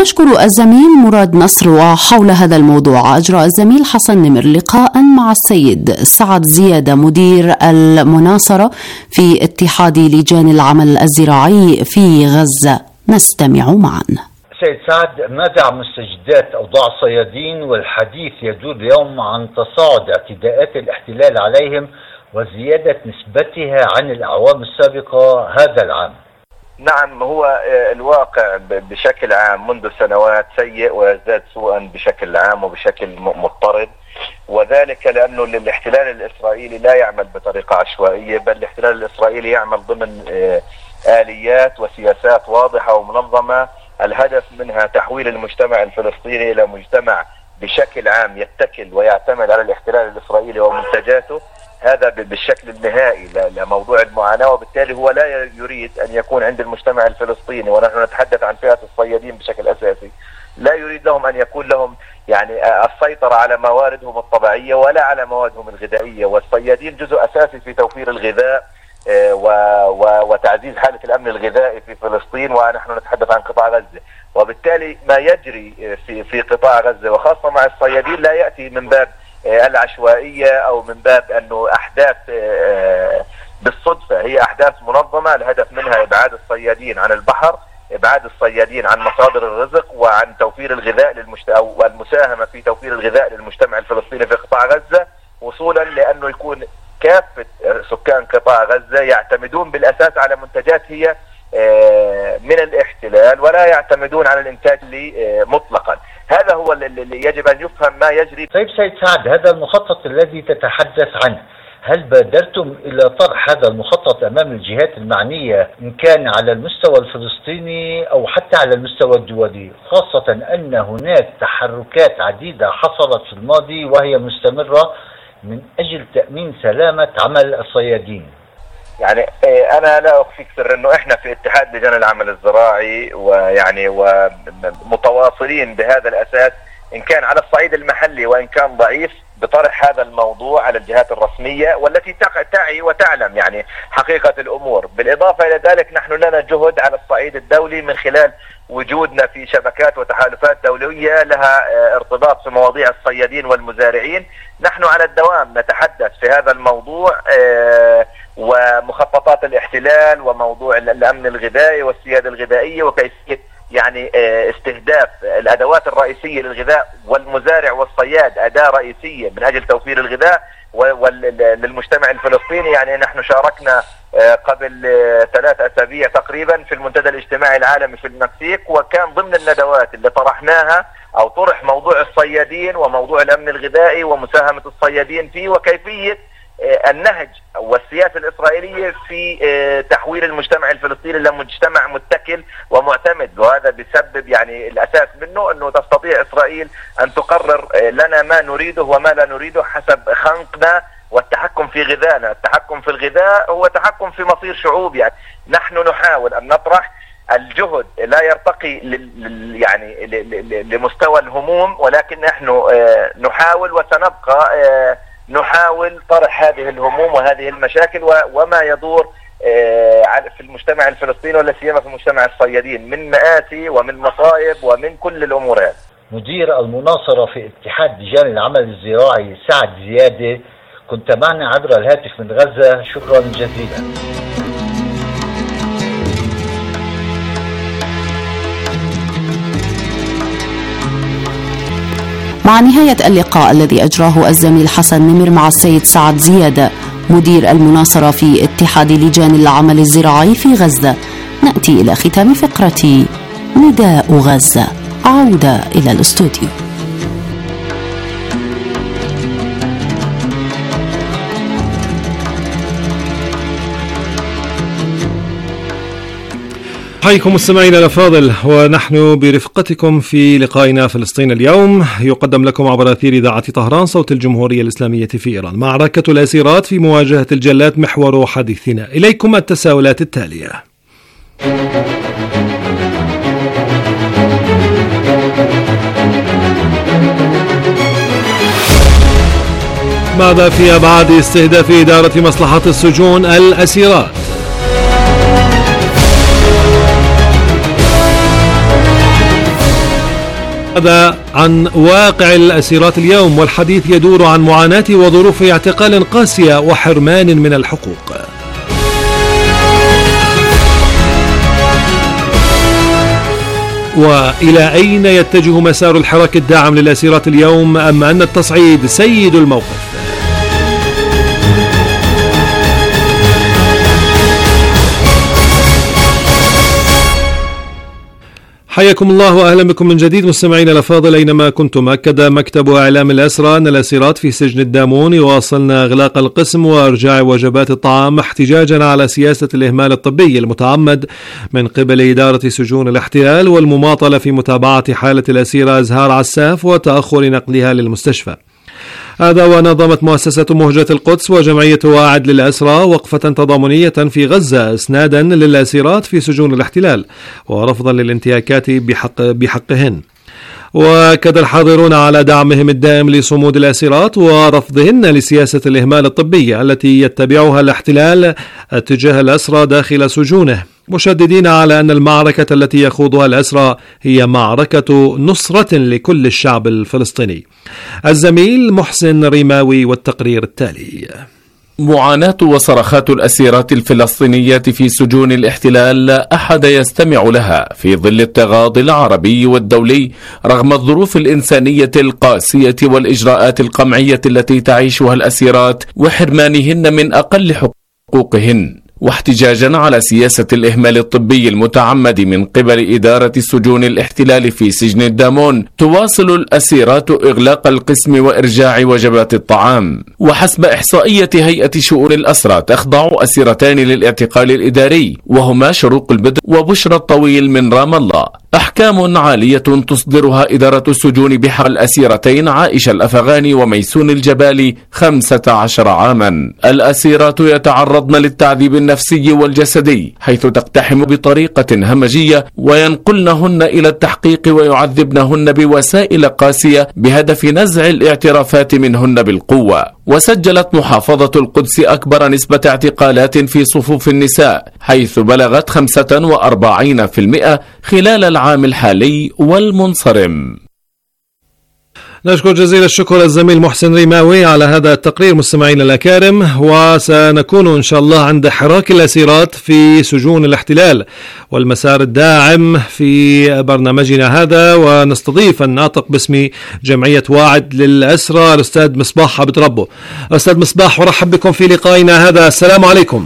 ونشكر الزميل مراد نصر. وحول هذا الموضوع أجرى الزميل حسن نمر لقاء مع السيد سعد زيادة مدير المناصرة في اتحاد لجان العمل الزراعي في غزة. نستمع معا. سيد سعد، ماذا عن مستجدات أوضاع الصيادين؟ والحديث يدور اليوم عن تصاعد اعتداءات الاحتلال عليهم وزيادة نسبتها عن الأعوام السابقة هذا العام. نعم، هو الواقع بشكل عام منذ سنوات سيء ويزداد سوءا بشكل عام وبشكل مضطرد، وذلك لأنه الاحتلال الإسرائيلي لا يعمل بطريقة عشوائية، بل الاحتلال الإسرائيلي يعمل ضمن آليات وسياسات واضحة ومنظمة، الهدف منها تحويل المجتمع الفلسطيني إلى مجتمع بشكل عام يتكل ويعتمد على الاحتلال الإسرائيلي ومنتجاته. هذا بالشكل النهائي لموضوع المعاناة، وبالتالي هو لا يريد أن يكون عند المجتمع الفلسطيني، ونحن نتحدث عن فئة الصيادين بشكل أساسي، لا يريد لهم أن يكون لهم يعني السيطرة على مواردهم الطبيعية ولا على موادهم الغذائية، والصيادين جزء أساسي في توفير الغذاء وتعزيز حالة الأمن الغذائي في فلسطين، ونحن نتحدث عن قطاع غزة. وبالتالي ما يجري في قطاع غزة وخاصة مع الصيادين لا يأتي من باب العشوائية أو من باب أنه أحداث بالصدفة، هي أحداث منظمة الهدف منها إبعاد الصيادين عن البحر، إبعاد الصيادين عن مصادر الرزق وعن توفير الغذاء والمساهمة في توفير الغذاء للمجتمع الفلسطيني في قطاع غزة، وصولا لأنه يكون كافة سكان قطاع غزة يعتمدون بالأساس على منتجات هي من الاحتلال ولا يعتمدون على الإنتاج مطلقا. هذا هو اللي يجب أن يفهم ما يجري. طيب سيد سعد، هذا المخطط الذي تتحدث عنه، هل بادرتم إلى طرح هذا المخطط أمام الجهات المعنية إن كان على المستوى الفلسطيني أو حتى على المستوى الدولي، خاصة أن هناك تحركات عديدة حصلت في الماضي وهي مستمرة من أجل تأمين سلامة عمل الصيادين؟ يعني أنا لا أخفيك سر أنه إحنا في اتحاد لجان العمل الزراعي ويعني ومتواصلين بهذا الأساس إن كان على الصعيد المحلي وإن كان ضعيف بطرح هذا الموضوع على الجهات الرسمية والتي تعي وتعلم يعني حقيقة الأمور. بالإضافة إلى ذلك نحن لنا جهد على الصعيد الدولي من خلال وجودنا في شبكات وتحالفات دولية لها ارتباط في مواضيع الصيادين والمزارعين. نحن على الدوام نتحدث في هذا الموضوع ومخططات الاحتلال وموضوع الأمن الغذائي والسيادة الغذائية وكيفية يعني استهداف الأدوات الرئيسية للغذاء، والمزارع والصياد أداة رئيسية من أجل توفير الغذاء للمجتمع الفلسطيني. يعني نحن شاركنا قبل 3 أسابيع تقريبا في المنتدى الاجتماعي العالمي في المكسيك، وكان ضمن الندوات اللي طرحناها أو طرح موضوع الصيادين وموضوع الأمن الغذائي ومساهمة الصيادين فيه وكيفية النهج والسياسة الإسرائيلية في تحويل المجتمع الفلسطيني إلى مجتمع متكل ومعتمد. وهذا بسبب يعني الأساس منه أنه تستطيع إسرائيل أن تقرر لنا ما نريده وما لا نريده حسب خنقنا والتحكم في غذائنا. التحكم في الغذاء هو تحكم في مصير شعوب. يعني نحن نحاول أن نطرح الجهد لا يرتقي يعني لمستوى الهموم، ولكن نحن نحاول وسنبقى نحاول طرح هذه الهموم وهذه المشاكل وما يدور في المجتمع الفلسطيني ولا سيما في مجتمع الصيادين من مآسي ومن مصائب ومن كل الأمور هذه. مدير المناصرة في اتحاد لجان العمل الزراعي سعد زيادة، كنت معنا عبر الهاتف من غزة، شكرا جزيلا. مع نهاية اللقاء الذي أجراه الزميل حسن نمر مع السيد سعد زيادة مدير المناصرة في اتحاد لجان العمل الزراعي في غزة، نأتي إلى ختام فقرة نداء غزة. عودة إلى الاستوديو. حيكم مستمعينا الأفاضل، ونحن برفقتكم في لقائنا فلسطين اليوم، يقدم لكم عبر أثير إذاعة طهران صوت الجمهورية الإسلامية في إيران. معركة الأسيرات في مواجهة الجلات محور حديثنا. إليكم التساؤلات التالية: ماذا في أبعاد استهداف إدارة مصلحة السجون الأسيرات؟ هذا عن واقع الأسيرات اليوم، والحديث يدور عن معاناة وظروف اعتقال قاسية وحرمان من الحقوق. وإلى أين يتجه مسار الحراك الداعم للأسيرات اليوم، أم أن التصعيد سيد الموقف؟ حياكم الله وأهلا بكم من جديد مستمعينا الأفاضل أينما كنتم. أكد مكتب إعلام الأسرى أن الأسيرات في سجن الدامون يواصلن إغلاق القسم وإرجاع وجبات الطعام احتجاجا على سياسة الإهمال الطبي المتعمد من قبل إدارة سجون الاحتلال والمماطلة في متابعة حالة الأسيرة أزهار عساف وتأخر نقلها للمستشفى. هذا ونظمت مؤسسة مهجة القدس وجمعية واعد للأسرى وقفة تضامنية في غزة إسنادا للأسيرات في سجون الاحتلال ورفضا للانتهاكات بحقهن. وكذا الحاضرون على دعمهم الدائم لصمود الأسيرات ورفضهن لسياسة الإهمال الطبي التي يتبعها الاحتلال تجاه الأسرى داخل سجونه، مشددين على أن المعركة التي يخوضها الأسرى هي معركة نصرة لكل الشعب الفلسطيني. الزميل محسن ريماوي والتقرير التالي. معاناة وصرخات الأسيرات الفلسطينيات في سجون الاحتلال لا أحد يستمع لها في ظل التغاضي العربي والدولي رغم الظروف الإنسانية القاسية والإجراءات القمعية التي تعيشها الأسيرات وحرمانهن من أقل حقوقهن. واحتجاجا على سياسة الإهمال الطبي المتعمد من قبل إدارة سجون الاحتلال في سجن الدامون، تواصل الأسيرات إغلاق القسم وإرجاع وجبات الطعام. وحسب إحصائية هيئة شؤون الأسرى تخضع أسيرتان للاعتقال الإداري، وهما شروق البدر وبشرى الطويل من رام الله. أحكام عالية تصدرها إدارة السجون بحق الأسيرتين عائشة الأفغاني وميسون الجبالي 15 عاما. الأسيرات يتعرضن للتعذيب النفسي والجسدي، حيث تقتحم بطريقة همجية وينقلنهن إلى التحقيق ويعذبنهن بوسائل قاسية بهدف نزع الاعترافات منهن بالقوة. وسجلت محافظة القدس أكبر نسبة اعتقالات في صفوف النساء، حيث بلغت 45% خلال العام الحالي والمنصرم. نشكر جزيل الشكر الزميل محسن ريماوي على هذا التقرير. مستمعينا الأكارم، وسنكون إن شاء الله عند حراك الأسيرات في سجون الاحتلال والمسار الداعم في برنامجنا هذا، ونستضيف الناطق باسم جمعية واعد للأسرى الأستاذ مصباح عبد ربه. أستاذ مصباح، ورحب بكم في لقائنا هذا. السلام عليكم.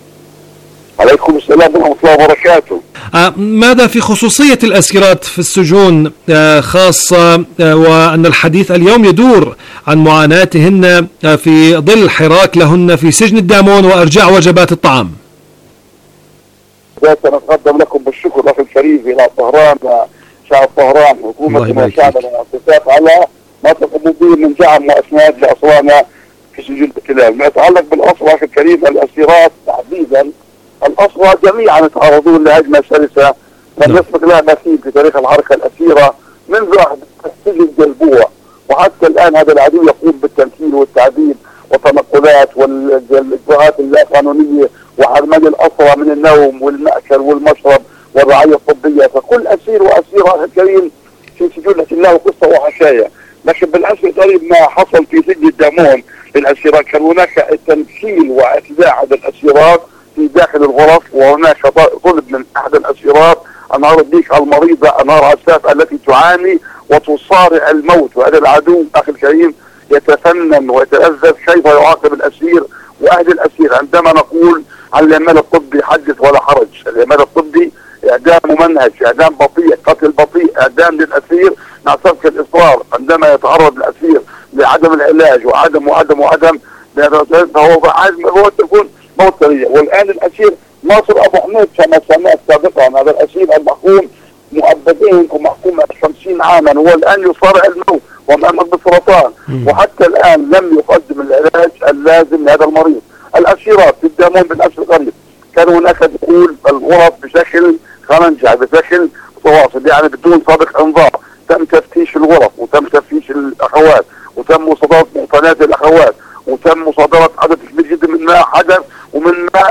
عليكم السلام ورحمة الله وبركاته. ماذا في خصوصية الأسيرات في السجون خاصة، وأن الحديث اليوم يدور عن معاناتهن في ظل حراك لهن في سجن الدامون وإرجاع وجبات الطعام؟ نتقدم لكم بالشكر أخي الكريم إلى طهران، شعب طهران، حكومة وشعبنا، اتفاق على ما تقوم به من دعم وإسناد لأسرانا في سجون الاحتلال. ما يتعلق بالأسرى أخي الكريم، الأسيرات تحديدا الأسرى جميعا يتعرضون لهجمة شرسة لم يسبق لها مثيل في تاريخ الحركة الأسيرة منذ سجن جلبوع، وحتى الآن هذا العدو يقوم بالتمثيل والتعذيب والتنقلات والإجراءات اللا قانونية وحرمان الأسرى من النوم والمأكل والمشرب والرعاية الطبية. فكل أسير وأسيرة الكريم في سجون الاحتلال قصة وحكاية. لكن بالأسف قريب ما حصل في سجن الدامون للأسيرات، كان هناك تمثيل واعتداء على الأسيرات في داخل الغرف، وهناك طلب من أحد الأسيرات أنهار الديك المريضة أنهار عساف التي تعاني وتصارع الموت. وهذا العدو أخي الكريم يتفنن ويتلذذ كيف يعاقب الأسير وأهل الأسير. عندما نقول عن الإهمال الطبي حدث ولا حرج. الإهمال الطبي إعدام ممنهج، إعدام بطيء، قتل بطيء، إعدام للأسير مع سبك الإصرار. عندما يتعرض الأسير لعدم العلاج وعدم فهو تكون موت سريع. والآن الأسير ناصر أبو حميد كما سمعت سابقا، هذا الأسير المحكوم مؤبدين ومحكوم 50 عاما، هو الآن يصارع الموت ومأمن بالسرطان، وحتى الآن لم يقدم العلاج اللازم لهذا المريض. الأسيرات في الدامون بالأسف القريب كان هناك دخول الغرف بشكل خنجع، بشكل متواصل، يعني بدون سابق انذار. تم تفتيش الغرف وتم تفتيش الأخوات وتم مصادرة مقتنيات الأخوات وتم مصادرة عدد كبير جدا من ما حدث ومن ما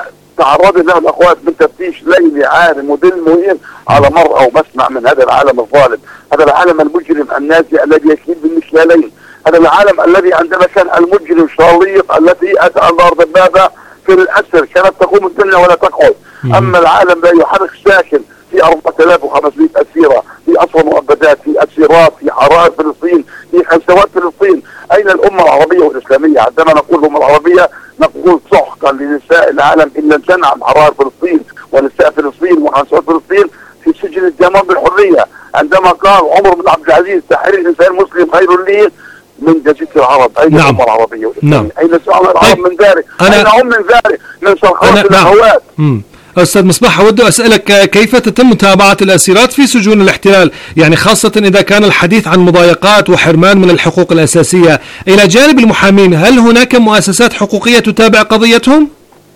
تعرضت له الاخوات من تفتيش ليلي عارم ودل مهين على مرأى ومسمع من هذا العالم الظالم، هذا العالم المجرم النازي الذي يكيد بالمكيالين، هذا العالم الذي عندما كان المجرم شاليق التي اتى على ارض البابا في الاسر كانت تقوم الدنيا ولا تقعد. اما العالم لا يحرك ساكن في 4500 اسيره، في اسرى مؤبدات، في اسيرات، في حرائق فلسطين، في خلسوات فلسطين. اين الامه العربيه والاسلاميه؟ عندما نقول الامه العربيه نقول سحقا لنساء العالم ان لم تنعم حرائق فلسطين ونساء فلسطين وخلسوات فلسطين في سجن الدمام بالحريه، عندما قال عمر بن عبد العزيز تحرير الانسان المسلم خير لي من جزيرة العرب. أين الأمة العربية والإسلامية؟ أين سؤال العرب من ذلك؟ أين هم من ذلك؟ من صرخات الأخوات. أستاذ مصباح، أود أسألك كيف تتم متابعة الأسيرات في سجون الاحتلال؟ يعني خاصة إذا كان الحديث عن مضايقات وحرمان من الحقوق الأساسية. إلى جانب المحامين، هل هناك مؤسسات حقوقية تتابع قضيتهم؟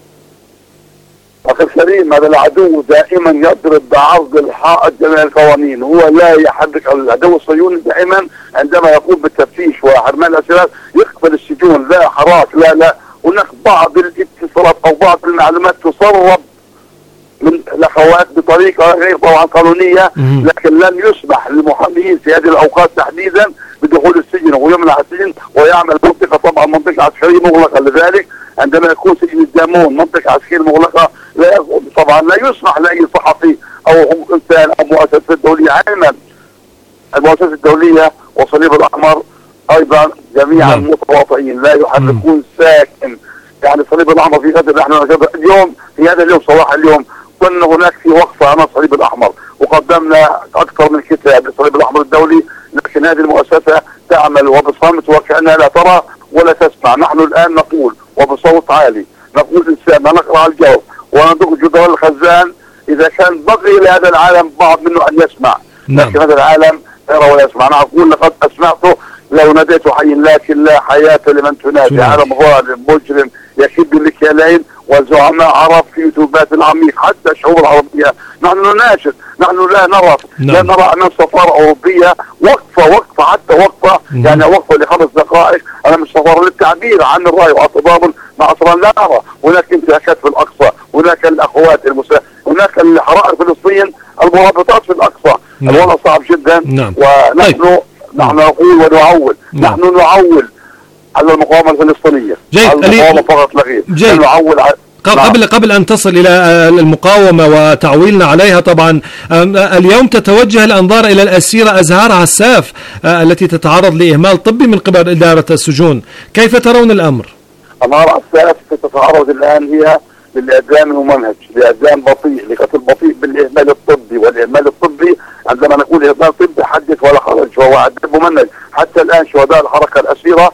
أخي الكريم، هذا العدو دائما يضرب بعرض الحائط جميع القوانين، هو لا يحرك. العدو الصهيوني دائما عندما يقوم بالتفتيش وحرمان الأسيرات يقبل السجون، لا حراك، لا هناك بعض الاتصالات أو بعض المعلومات تسرب من الأخوات بطريقة غير طبعا قانونية، لكن لن يسمح للمحامين في هذه الأوقات تحديدا بدخول السجن ويمنع السجن ويعمل منطقة، طبعا منطقة عسكرية مغلقة. لذلك عندما يكون سجن الدامون منطقة عسكرية مغلقة طبعا لا يسمح لأي صحفي أو إنسان أو مؤسسة دولية. علما المؤسسة الدولية والصليب الأحمر أيضا جميعا متواطئين، لا يحركون ساكن. يعني الصليب الأحمر في غزة، نحن اليوم في هذا اليوم صباح اليوم كنا هناك في وقفة أمام الصليب الأحمر وقدمنا أكثر من كتاب للصليب الأحمر الدولي، لكن هذه المؤسسة تعمل وبصمت وكأنها لا ترى ولا تسمع. نحن الآن نقول وبصوت عالي، نقول إنسان نقرأ الجو وندق جدران الخزان إذا كان بقي لهذا العالم بعض منه أن يسمع، لكن هذا العالم يرى ولا يسمع. نقول لقد أسمعته لو ناديت حي، لكن لا حياة لمن تنادي. عالم ظالم مجرم يكيد بالمكيالين، والزعماء عرب في يوتيوبات العميق حتى الشعوب العربية. نحن نناشد، نحن لا نرى أمام سفارة أوروبية وقفة حتى وقفة يعني وقفة ل5 دقائق أمام السفارة للتعبير عن الرأي والتضامن مع أسرى. لا نرى هناك انتهاكات في الأقصى، هناك الأخوات هناك الحرائق فلسطين، المرابطات في الأقصى. الوضع صعب جدا. ونحن نقول ونعول، نحن نعول على المقاومة الفلسطينية، على المقاومة فقط لا غير. نعول قبل أن تصل إلى المقاومة وتعويلنا عليها، طبعا اليوم تتوجه الأنظار إلى الأسيرة أزهار عساف التي تتعرض لإهمال طبي من قبل إدارة السجون، كيف ترون الأمر؟ أزهار عساف تتعرض الآن هي للإعدام الممنهج، لإعدام بطيء، لقتل بطيء بالإهمال الطبي. والإهمال الطبي عندما نقول إهمال طبي حدث ولا حرج، وهو عذاب ممنهج. حتى الآن شهداء الحركة الأسيرة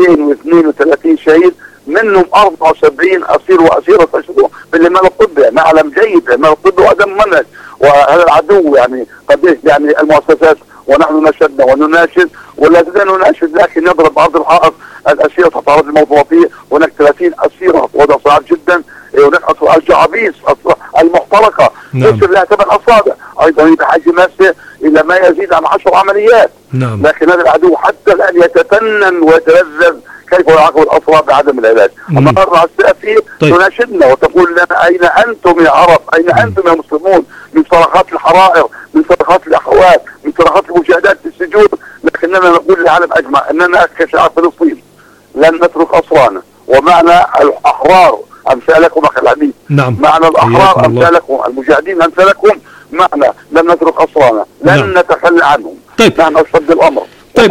232 شهيد، منهم 74 أسير وأسيرة استشهدوا بالإهمال الطبي. نعلم جيد الإهمال الطبي وعدم ممنهج، وهذا العدو يعني قد يعني المؤسسات، ونحن نشدنا ونناشد ولا زلنا نناشد، لكن نضرب بعض الحائط. الأسيرة تتعرض للموت الوطني، هناك 30 أسيرة، وضع صعب جدا. هناك الجعابيس المحترقة تصل لها 8 أصابع، أيضا بحاجة ماسة إلى ما يزيد عن 10 عمليات. لكن هذا العدو حتى الآن يتفنن ويتلذذ كيف يعاقب الأسرى بعدم العلاج. أما نرى السافي تناشدنا وتقول لنا أين أنتم يا عرب، أين أنتم يا مسلمون من صرخات الحرائق، من صرخات الأخوات، من صرخات المجاهدات في السجون. لكننا نقول للعالم أجمع أننا كشعب فلسطين لن نترك أسرانا، ومعنى الأحرار أمثالكم أخي العزيز. معنى الأحرار أمثالكم، المجاهدين أمثالكم، معنى لن نترك أسرانا، لن نتخلى عنهم. نحن نشد الأمر.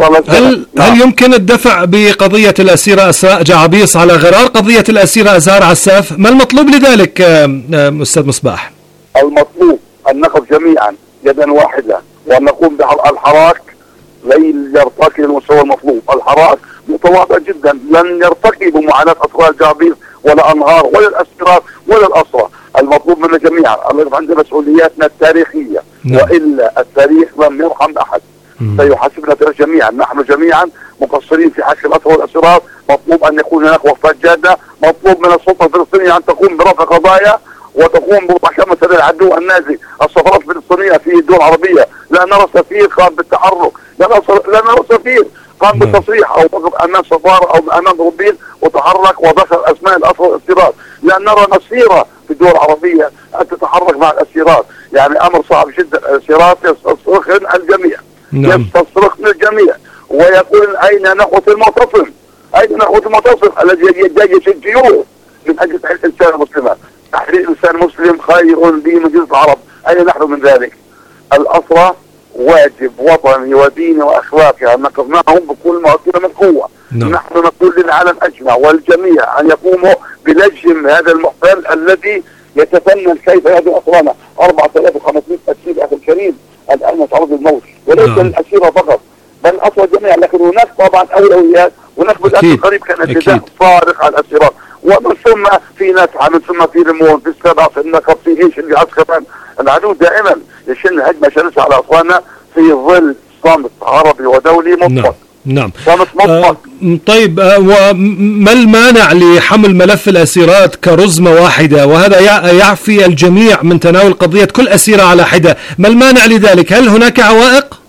هل يمكن الدفع بقضية الأسيرة أسراء جعابيس على غرار قضية الأسيرة أزهار عساف؟ ما المطلوب لذلك أستاذ مصباح؟ المطلوب أن نقف جميعا يدا واحدة وأن نقوم بالحراك لن يرتقي للمستوى المطلوب. الحراك متواضع جدا، لن يرتقي بمعاناة أسرى جعابيس ولا أنهار ولا الأسيرات ولا الأسرى. المطلوب منا جميعا أن نقف عند مسؤولياتنا التاريخية، وإلا التاريخ لم يرحم أحد، سيحاسبنا جميعا. نحن جميعا مقصرين في حق الأسرى والأسيرات. مطلوب أن يكون هناك وقفات جادة، مطلوب من السلطة الفلسطينية أن تقوم برفع قضايا وتقوم بمحاكمة هذا العدو النازي. السفارات الفلسطينية في الدول العربية لا نرى سفير قام بالتحرك، لا نرى سفير قام بالتصريح أو وقف أمام سفارة أو أمام أوروبيين وتحرك وذكر أسماء الأسرى والأسيرات. لا نرى مسيرة في دول عربية أن تتحرك مع الأسيرات، يعني أمر صعب جدا. الأسيرات يستصرخن الجميع، يستصرخن الجميع ويقول أين نخوة المعتصم؟ أين نخوة المعتصم الذي يجيش الجيوش من أجل تحرير الإنسان المسلم؟ تحرير الإنسان المسلم خير به من جزء العرب، أين نحن من ذلك؟ الأسرى واجب وطني وديني وأخلاقي أن نقضناهم بكل ما أوتينا من قوة. نحن نقول للعالم أجمع والجميع أن يقوموا بلجم هذا المحتل الذي يتفنن كيف يهدي أسرانا. 4500 أسير أخي الكريم الآن يتعرض للموت، وليس للأسيرة فقط بل الأسرى جميعا، لكن هناك طبعا أولويات، هناك بالأسر القريب كان اتجاه صارخ على الأسيرات، ومن ثم في نسعى، من ثم في رمون، في السبع، في النقب، في ايش اللي عسكرا. العدو دائما يشن هجمة شرسة على أسرانا في ظل صمت عربي ودولي مطلق. نعم. صمت مطلق. طيب، وما المانع لحمل ملف الأسيرات كرزمة واحدة، وهذا يعفي الجميع من تناول قضية كل أسيرة على حدة؟ ما المانع لذلك؟ هل هناك عوائق؟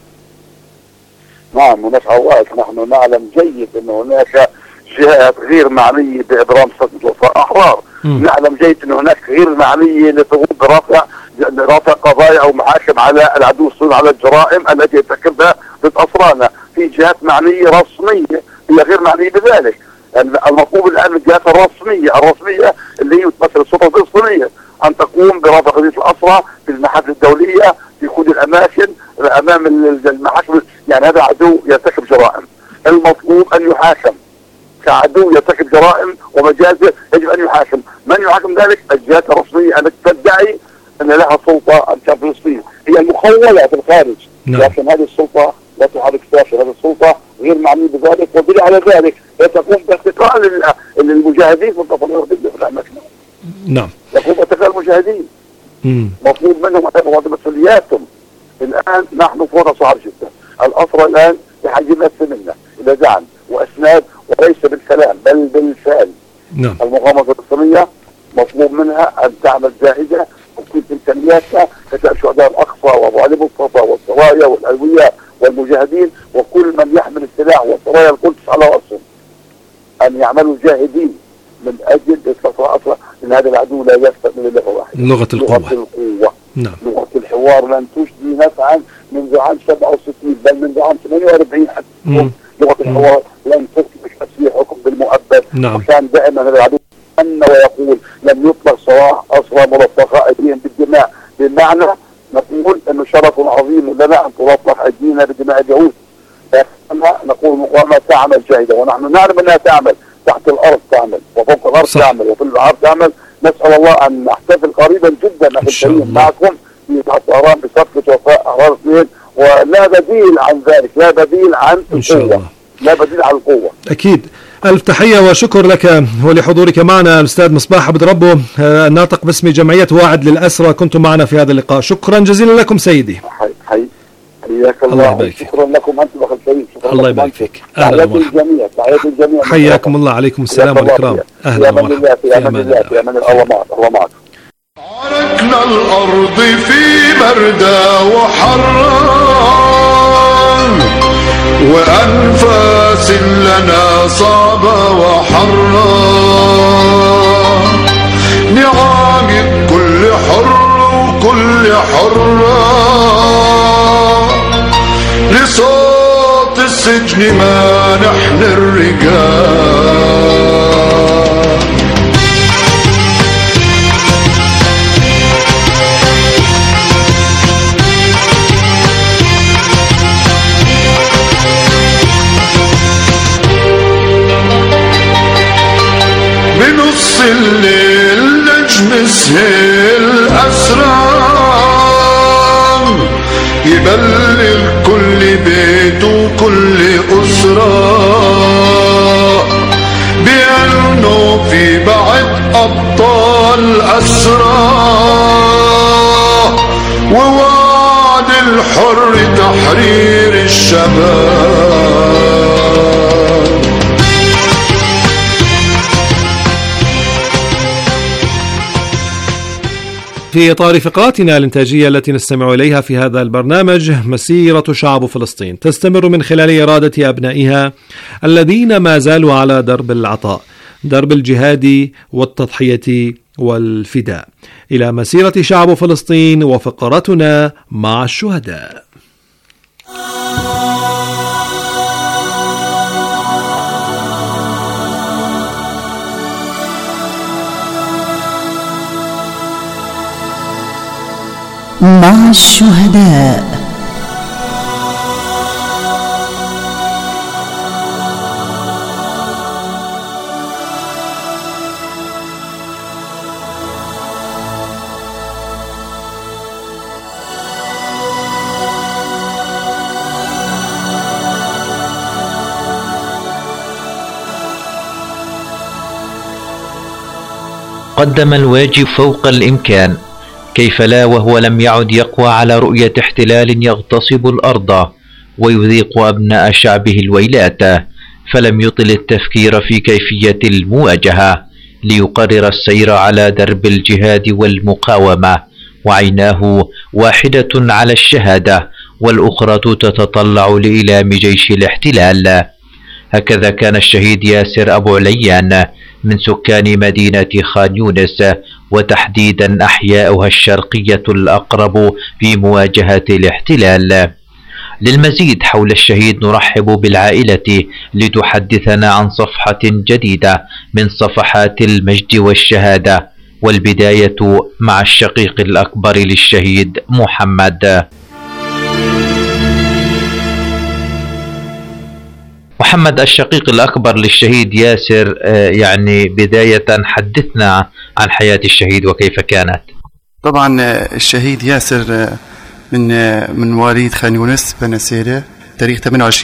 نعم هناك عوائق. نحن نعلم جيد أن هناك جهات غير معنية بإبرام سلطة أحرار. نعلم جيد أن هناك غير معنية لتقوم برفع قضايا أو محاكم على العدو الصهيوني على الجرائم التي يرتكبها ضد أسرانا. في جهات معنية رسمية هي غير معنية بذلك. المطلوب الآن من الجهات الرسمية اللي هي تمثل السلطة الفلسطينية أن تقوم برفع قضية الأسرى في المحافل الدولية في كل الأماكن أمام المحاكم. يعني هذا عدو يرتكب جرائم، المطلوب أن يحاكم كعدو يرتكب جرائم ومجازر، يجب أن يحاكم. من يحاكم ذلك؟ الجهات الرسمية التي تدعي أن لها سلطة عن شعب فلسطين، هي المخولة في الخارج. لكن هذه السلطة لا تحرك ساكن، هذه السلطة غير معنية بذلك، ودليل على ذلك تقوم باعتقال المجاهدين في الضفة الغربية في الأماكن. نعم. يقوم باعتقال المجاهدين. مطلوب منهم أن يقوموا بمسؤولياتهم. الآن نحن في وضع صعب جدا. الأسرى الآن بحاجة منا إلى دعم وأسناد وليس بالكلام بل بالفعل. نعم. المقاومة الفلسطينية مطلوب منها أن تعمل جاهزة وكل إمكانياتها كتاب شهداء الأقصى وأبو علي مصطفى والسرايا والألوياء والمجاهدين وكل من يحمل السلاح وسرايا القدس على رأسهم أن يعملوا جاهدين من أجل إسقاط أسرى، إن هذا العدو لا يستقبل إلا واحد، لغة القوة. نعم. لغة الحوار لن تجدي نفعا منذ عام 67 بل منذ عام 48 حتى. لغة الحوار لن تثبت تسوية حكم بالمؤبد. نعم. وكان دائما هذا العدو ويقول لم يطلق سراح أسرى ملطخة أيديهم بالدماء، بمعنى نقول أنه شرف عظيم لنا أن تلطخ أيدينا بدماء اليهود. نقول المقاومة تعمل جاهدة، ونحن نعلم أنها تعمل تحت الأرض، تعمل وفوق الأرض تعمل وفي البحر تعمل. نسأل الله أن نحتفل قريبا جدا أخي الكريم معكم في طهران بصفقة وفاء أحرار 2، ولا بديل عن ذلك، لا بديل عن القوة، لا بديل عن القوة. أكيد. ألف تحية وشكر لك ولحضورك معنا الأستاذ مصباح عبد ربه الناطق باسم جمعية واعد للأسرى، كنتم معنا في هذا اللقاء. شكرا جزيلا لكم سيدي. حياك الله. شكرا لكم أنتم أخي الكريم. الله يبارك فيك. أهلا ومرحبا. تحيات الجميع. حياكم الله. عليكم السلام والإكرام. أهلا ومرحبا. في أمان الله. في أمان الله. الله معك. عركنا الأرض في بردة وحرا وأنفاس لنا صعبة وحرا، نعاقب كل حر وكل حرة لصوت السجن ما نحن الرجال. بنص الليل نجم سهل أسرار يبلغ كل بيت وكل أسرة بأنه في بعد أبطال أسرى، ووعد الحر تحرير الشباب. في إطار فقراتنا الإنتاجية التي نستمع إليها في هذا البرنامج، مسيرة شعب فلسطين تستمر من خلال إرادة أبنائها الذين ما زالوا على درب العطاء، درب الجهاد والتضحية والفداء. إلى مسيرة شعب فلسطين وفقرتنا مع الشهداء. مع الشهداء. قدم الواجب فوق الإمكان، كيف لا وهو لم يعد يقوى على رؤية احتلال يغتصب الأرض ويذيق أبناء شعبه الويلات، فلم يطل التفكير في كيفية المواجهة ليقرر السير على درب الجهاد والمقاومة، وعيناه واحدة على الشهادة والأخرى تتطلع لإيلام جيش الاحتلال. هكذا كان الشهيد ياسر أبو عليان من سكان مدينة خان يونس، وتحديدا أحياؤها الشرقية الأقرب في مواجهة الاحتلال. للمزيد حول الشهيد نرحب بالعائلة لتحدثنا عن صفحة جديدة من صفحات المجد والشهادة، والبداية مع الشقيق الأكبر للشهيد محمد. محمد، الشقيق الأكبر للشهيد ياسر، يعني بداية حدثنا عن حياة الشهيد وكيف كانت. طبعا الشهيد ياسر من مواليد خان يونس بني سيرة، تاريخ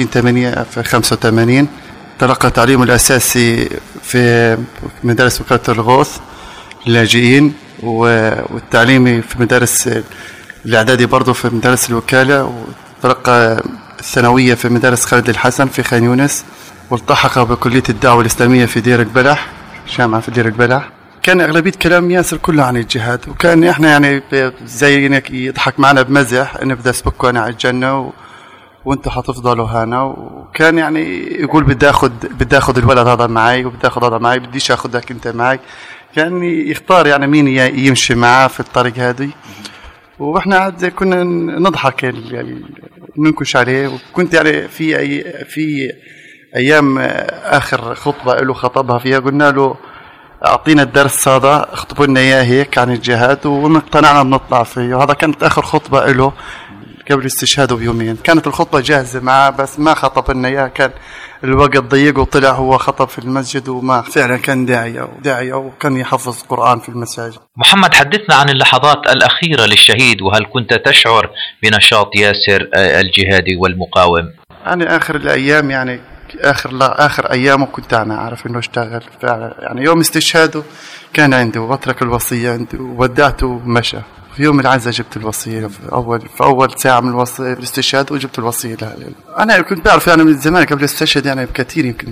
28/8/85. تلقى تعليمه الأساسي في مدارس وكالة الغوث اللاجئين، والتعليمي في مدارس الإعدادي برضه في مدارس الوكالة، وتلقى الثانوية في مدارس خالد الحسن في خان يونس، والتحق بكلية الدعوة الإسلامية في دير البلح، جامعة في دير البلح. كان أغلبية كلام ياسر كله عن الجهاد، وكان إحنا يعني زي يضحك معنا بمزح إن بدي أسبقكم أنا على الجنة وأنتوا حتفضلوا هنا، وكان يعني يقول بدي أخذ الولد هذا معي، وبدي أخذ هذا معي، بديش أخذك أنت معي، يعني يختار يعني مين يمشي معاه في الطريق هذه. واحنا عاد كنا نضحك يعني ننكش عليه. وكنت يعني في ايام اخر خطبه له خطبها فيها قلنا له اعطينا الدرس هذا، اخطبوا لنا اياه هيك عن الجهاد، واقتنعنا بنطلع فيه. وهذا كانت اخر خطبه له قبل استشهاده بيومين. كانت الخطبه جاهزه معه بس ما خطب لنا اياها، كان الوقت ضيق وطلع هو خطب في المسجد، وما فعلا كان داعية وكان يحفظ القرآن في المساجد. محمد، حدثنا عن اللحظات الأخيرة للشهيد، وهل كنت تشعر بنشاط ياسر الجهادي والمقاوم؟ يعني آخر الأيام، يعني آخر أيامه كنت أنا أعرف إنه اشتغل فعلا. يعني يوم استشهاده كان عنده واترك الوصية عنده وودعته ومشى. في يوم العزاء جبت الوصية في أول ساعة من الاستشهاد، وجبت الوصية له. أنا كنت بعرف يعني من زمان قبل الاستشهاد يعني بكثير، يمكن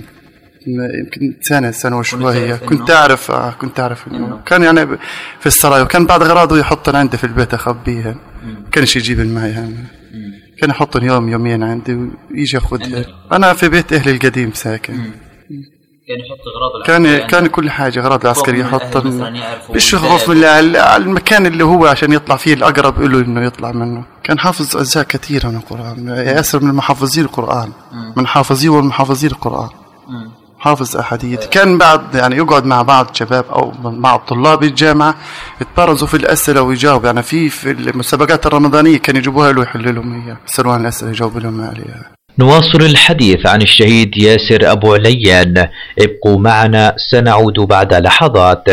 سنة وشوية. كنت أعرف إنه كان يعني في السرايا، وكان بعد غراضه يحطن عندي في البيت أخبيها، كانش يجيبن معي يعني. كان يحطن يومين عندي ويجي أخذها. أنا في بيت أهلي القديم ساكن. كان يحط أغراض كان كل حاجة أغراض العسكري يحط، مش خوف من المكان اللي هو عشان يطلع فيه الأقرب له إنه يطلع منه. كان حافظ أجزاء كثيرة من القرآن. ياسر من محافظين القرآن، من حافظين والمحافظين القرآن، حافظ أحاديث. كان بعد يعني يقعد مع بعض شباب أو مع طلاب الجامعة يتبارزوا في الأسئلة ويجاوب. يعني في المسابقات الرمضانية كان يجيبوها له يحل لهم إياها، يسألوا عن الأسئلة يجاوب لهم عليها. نواصل الحديث عن الشهيد ياسر أبو عليان، ابقوا معنا سنعود بعد لحظات.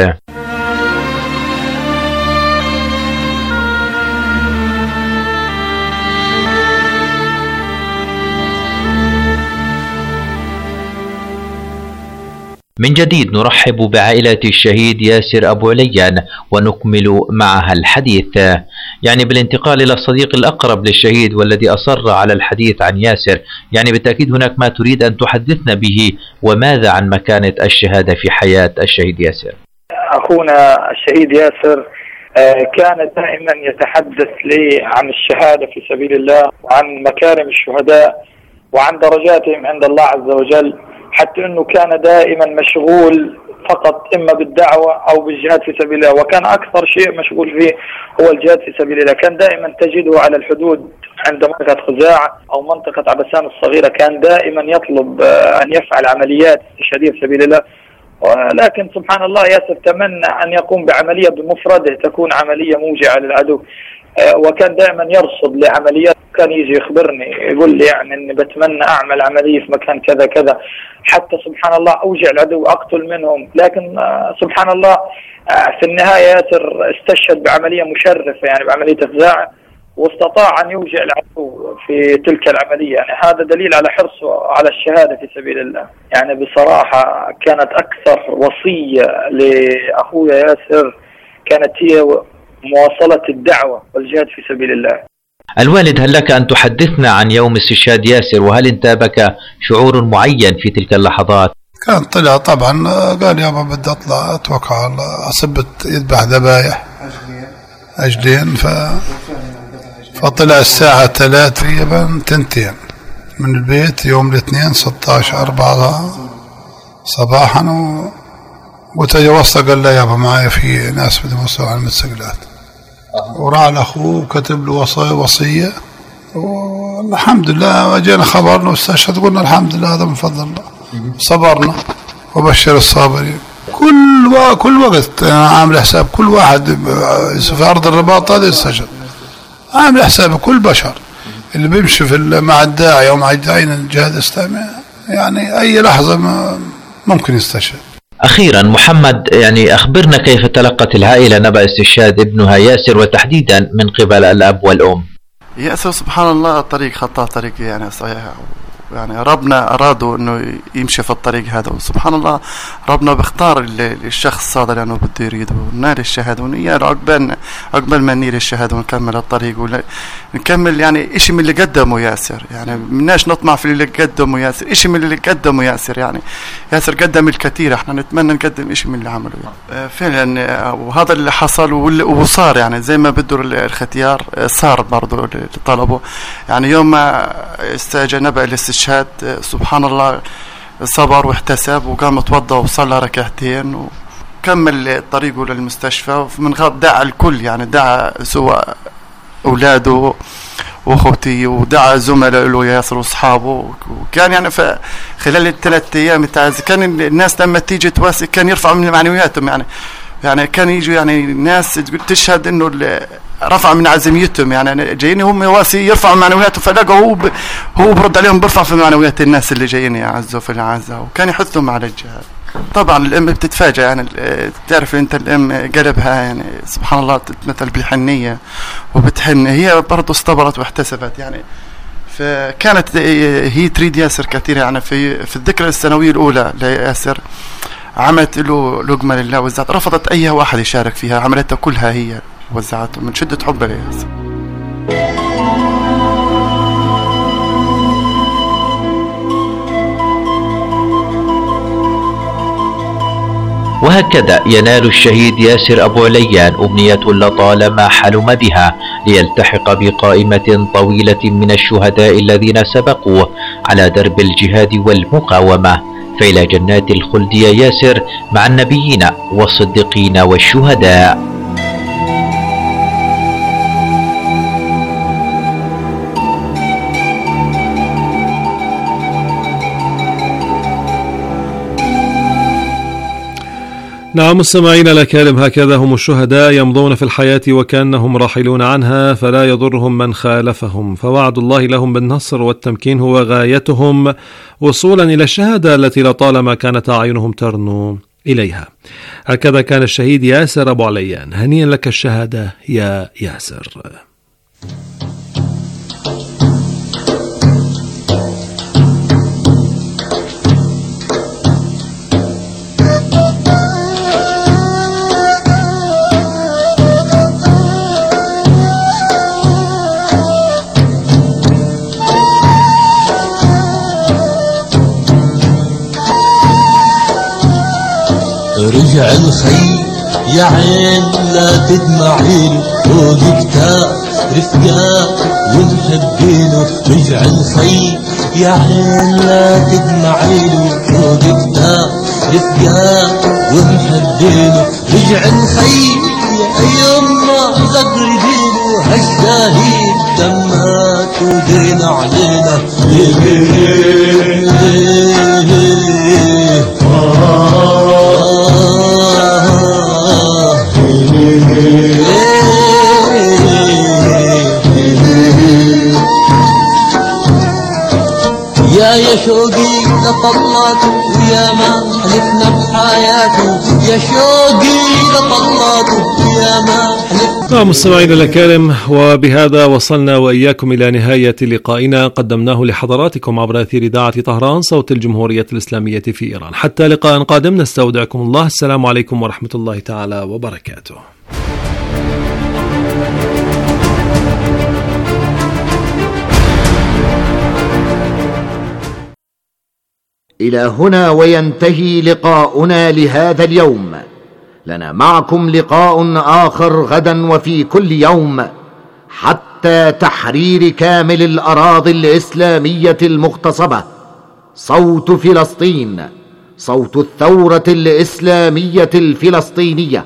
من جديد نرحب بعائلة الشهيد ياسر أبو عليان ونكمل معها الحديث، يعني بالانتقال إلى الصديق الأقرب للشهيد والذي أصر على الحديث عن ياسر. يعني بالتأكيد هناك ما تريد أن تحدثنا به، وماذا عن مكانة الشهادة في حياة الشهيد ياسر؟ أخونا الشهيد ياسر كان دائما يتحدث لي عن الشهادة في سبيل الله، وعن مكارم الشهداء، وعن درجاتهم عند الله عز وجل، حتى أنه كان دائما مشغول فقط إما بالدعوة أو بالجهاد في سبيل الله، وكان أكثر شيء مشغول فيه هو الجهاد في سبيل الله. كان دائما تجده على الحدود عند منطقة خزاعة أو منطقة عبسان الصغيرة، كان دائما يطلب أن يفعل عمليات استشهادية في سبيل الله. ولكن سبحان الله ياسر تمنى أن يقوم بعملية بمفرده تكون عملية موجعة للعدو، وكان دائما يرصد لعمليات. كان يجي يخبرني يقول لي يعني اني بتمنى اعمل عمليه في مكان كذا كذا، حتى سبحان الله اوجع العدو اقتل منهم. لكن سبحان الله في النهايه ياسر استشهد بعمليه مشرفه، يعني بعمليه خزاعه، واستطاع ان يوجع العدو في تلك العمليه. يعني هذا دليل على حرصه على الشهاده في سبيل الله. يعني بصراحه كانت اكثر وصيه لاخويا ياسر كانت هي مواصلة الدعوة والجهاد في سبيل الله. الوالد، هل لك أن تحدثنا عن يوم استشهاد ياسر، وهل انتابك شعور معين في تلك اللحظات؟ كان طلع طبعا قال يابا بدي أطلع أتوقع أصبت يذبح ذبايح أجلين، فطلع الساعة 3 تقريبا 2 من البيت يوم الاثنين 16/4 صباحا، وتجاوزت قال لا يابا معي في ناس بدهم يوصلوا على المتسجلات، وراح لأخوه وكتب له وصية، والحمد لله وجينا خبرنا واستشهد، قلنا الحمد لله هذا من فضل الله، صبرنا وبشر الصابرين. كل وقت عامل حساب كل واحد في أرض الرباط هذا يستشهد، عامل حساب كل بشر اللي بيمشي مع الداعي ومع الداعين الجهاد الإسلامي، يعني أي لحظة ممكن يستشهد. أخيرا محمد، يعني أخبرنا كيف تلقت العائلة نبأ استشهاد ابنها ياسر، وتحديدا من قبل الأب والأم؟ ياسر سبحان الله الطريق خطاه طريق يعني صحيح، يعني ربنا أرادوا أنه يمشي في الطريق هذا، وسبحان الله ربنا بيختار الشخص هذا لأنه بده يريد ونال الشهادة، ونيال عقبال ما نيل الشهادة ونكمل الطريق ونكمل يعني إشي من اللي قدمه ياسر. يعني مناش نطمع في اللي قدمه ياسر، إشي من اللي قدمه ياسر، يعني ياسر قدم الكثير، احنا نتمنى نقدم إشي من اللي عمله يعني. فعلا وهذا اللي حصل وصار، يعني زي ما بده الختيار صار برضو اللي طلبه. يعني يوم ما استجى نبأ الاستشهاد سبحان الله صبر واحتسب وقام توضى وصلى ركعتين وكمل طريقه للمستشفى، ومن غير دعا الكل، يعني دعا سواء أولاده وأخوتي ودعا زملاء له ياسر وأصحابه. وكان يعني خلال ال3 أيام كان الناس لما تيجي تواسي كان يرفع من معنوياتهم، يعني كان يجوا يعني ناس تشهد انه رفع من عزميتهم، يعني جايين هم واسي يرفعوا معنوياتهم، فلقوا هو برد عليهم برفع في معنويات الناس اللي جايين يعزوا في العزاء، وكان يحثهم على الجهاد. طبعا الام بتتفاجئ، يعني تعرف انت الام قلبها يعني سبحان الله تتمثل بالحنيه وبتحن، هي برضه استبرت واحتسبت يعني. فكانت هي تريد ياسر كثير، يعني في الذكرى السنويه الاولى لياسر عملت له لقمة لله وزعت، رفضت أي واحد يشارك فيها، عملتها كلها هي وزعته من شدة حبها لياسر. وهكذا ينال الشهيد ياسر أبو عليان أمنية لطالما حلم بها، ليلتحق بقائمة طويلة من الشهداء الذين سبقوه على درب الجهاد والمقاومة، فإلى جنات الخلد يا ياسر مع النبيين والصديقين والشهداء. نعم مستمعينا الأكارم، هكذا هم الشهداء يمضون في الحياة وكأنهم راحلون عنها، فلا يضرهم من خالفهم، فوعد الله لهم بالنصر والتمكين هو غايتهم وصولا إلى الشهادة التي لطالما كانت أعينهم ترنو إليها. هكذا كان الشهيد ياسر أبو عليان، هنيئا لك الشهادة يا ياسر. رجع الخي يا عين لا تدمعين، ونكتار رفقاء ونحبينه. رجع الخي يا عين لا تدمعين، وقفنا رفقات ومحبينه. رجع الخيل يا يما ذكر دينه، هالشهيد دمات ودين علينا. يا شوقي لطلاته ويا ما حلفنا بحياته، يا شوقي لطلاته ويا ما حلفنا. مستمعينا الكرام، وبهذا وصلنا وإياكم إلى نهاية لقائنا قدمناه لحضراتكم عبر أثير إذاعة طهران صوت الجمهورية الإسلامية في إيران. حتى لقاء قادم نستودعكم الله. السلام عليكم ورحمة الله تعالى وبركاته. إلى هنا وينتهي لقاؤنا لهذا اليوم. لنا معكم لقاء آخر غدا وفي كل يوم حتى تحرير كامل الأراضي الإسلامية المغتصبة. صوت فلسطين، صوت الثورة الإسلامية الفلسطينية.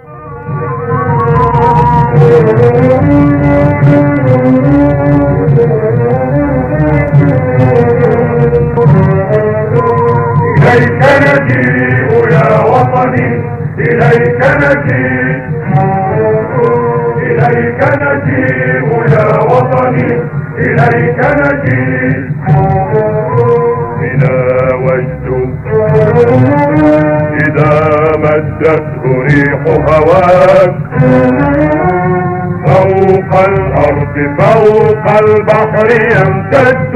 إليك نجيء يا وطني، إليك نجيء، إليك نجيء يا وطني، إليك نجيء. بنا وجد إذا مدته ريح هواك، فوق الأرض فوق البحر يمتد.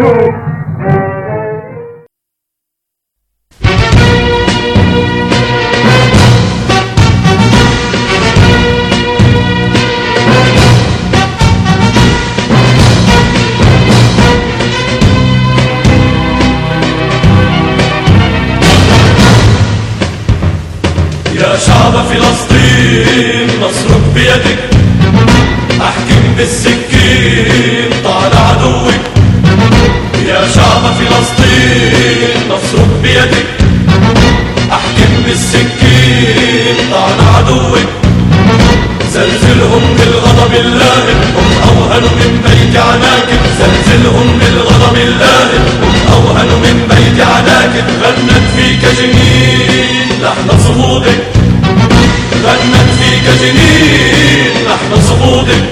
يا شعب فلسطين نصرك بيدك، احكم بالسكين طال عدوك. يا شعب فلسطين نصرك بيدك، احكم بالسكين طال عدوك. زلزلهم بالغضب اللائم، هم اوهن من بيت عناكب. زلزلهم بالغضب اللائم، هم اوهن من بيت عناكب. غنت فيك جنين لحن صمودك، غنت فيك جنين لحن صمودك.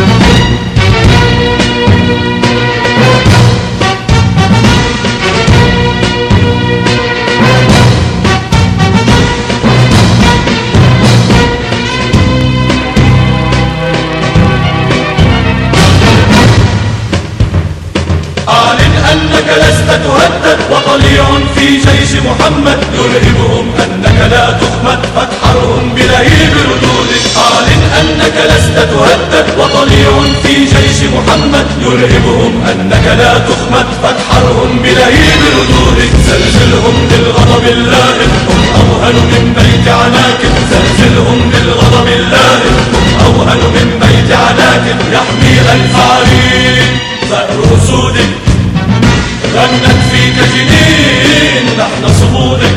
أعلن أنك لست تهدد، وطليع في جيش محمد يرهبهم أنك لا تخمد، فاتحرهم بلهيب ردودك. أعلن أنك لست تهدد، وطليع في جيش محمد يرهبهم أنك لا تخمد، فاتحرهم بلهيب ردودك. زلزلهم بالغضب اللائم، هم أوهن من بيت عناكب. زلزلهم بالغضب اللائم، هم أوهن من بيت عناكب. يحمي ألف عرين ثأر أسودك، غنت فيك جنين لحن صمودك.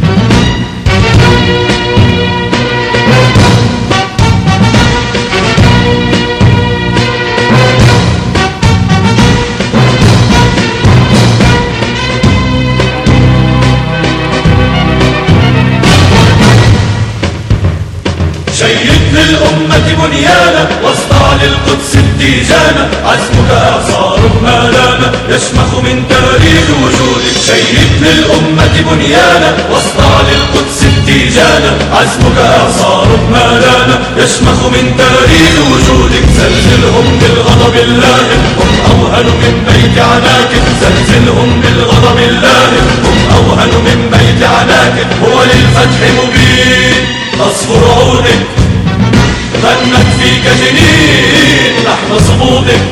شيد للأمة بنيانا، واصدع للقدس التيجانا. عزمك إعصار ما لانا، يشمخ من تاريخ وجودك. شيد للأمة بنيانا، واصدع للقدس التيجانا. عزمك إعصار ما لانا، يشمخ من تاريخ وجودك. زلزلهم بالغضب اللائم، هم أوهن من بيت عناكب. زلزلهم بالغضب اللائم، هم أوهن من بيت عناكب. هو للفتح مبين تصفر عودك، غنت فيك جنين لحن صمودك.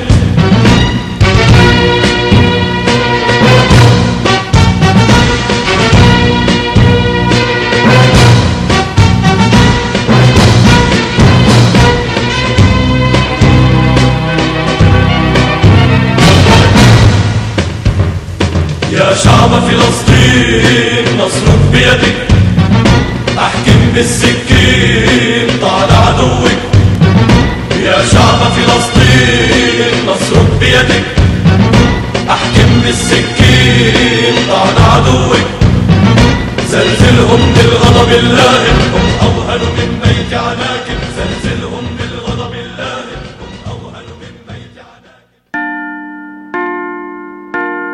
يا شعب فلسطين نصرك بيدك، احكم بالسكين طال عدوك. يا شعب فلسطين نصرك بيدك، احكم بالسكين طال عدوك. زلزلهم بالغضب اللائم، هم اوهن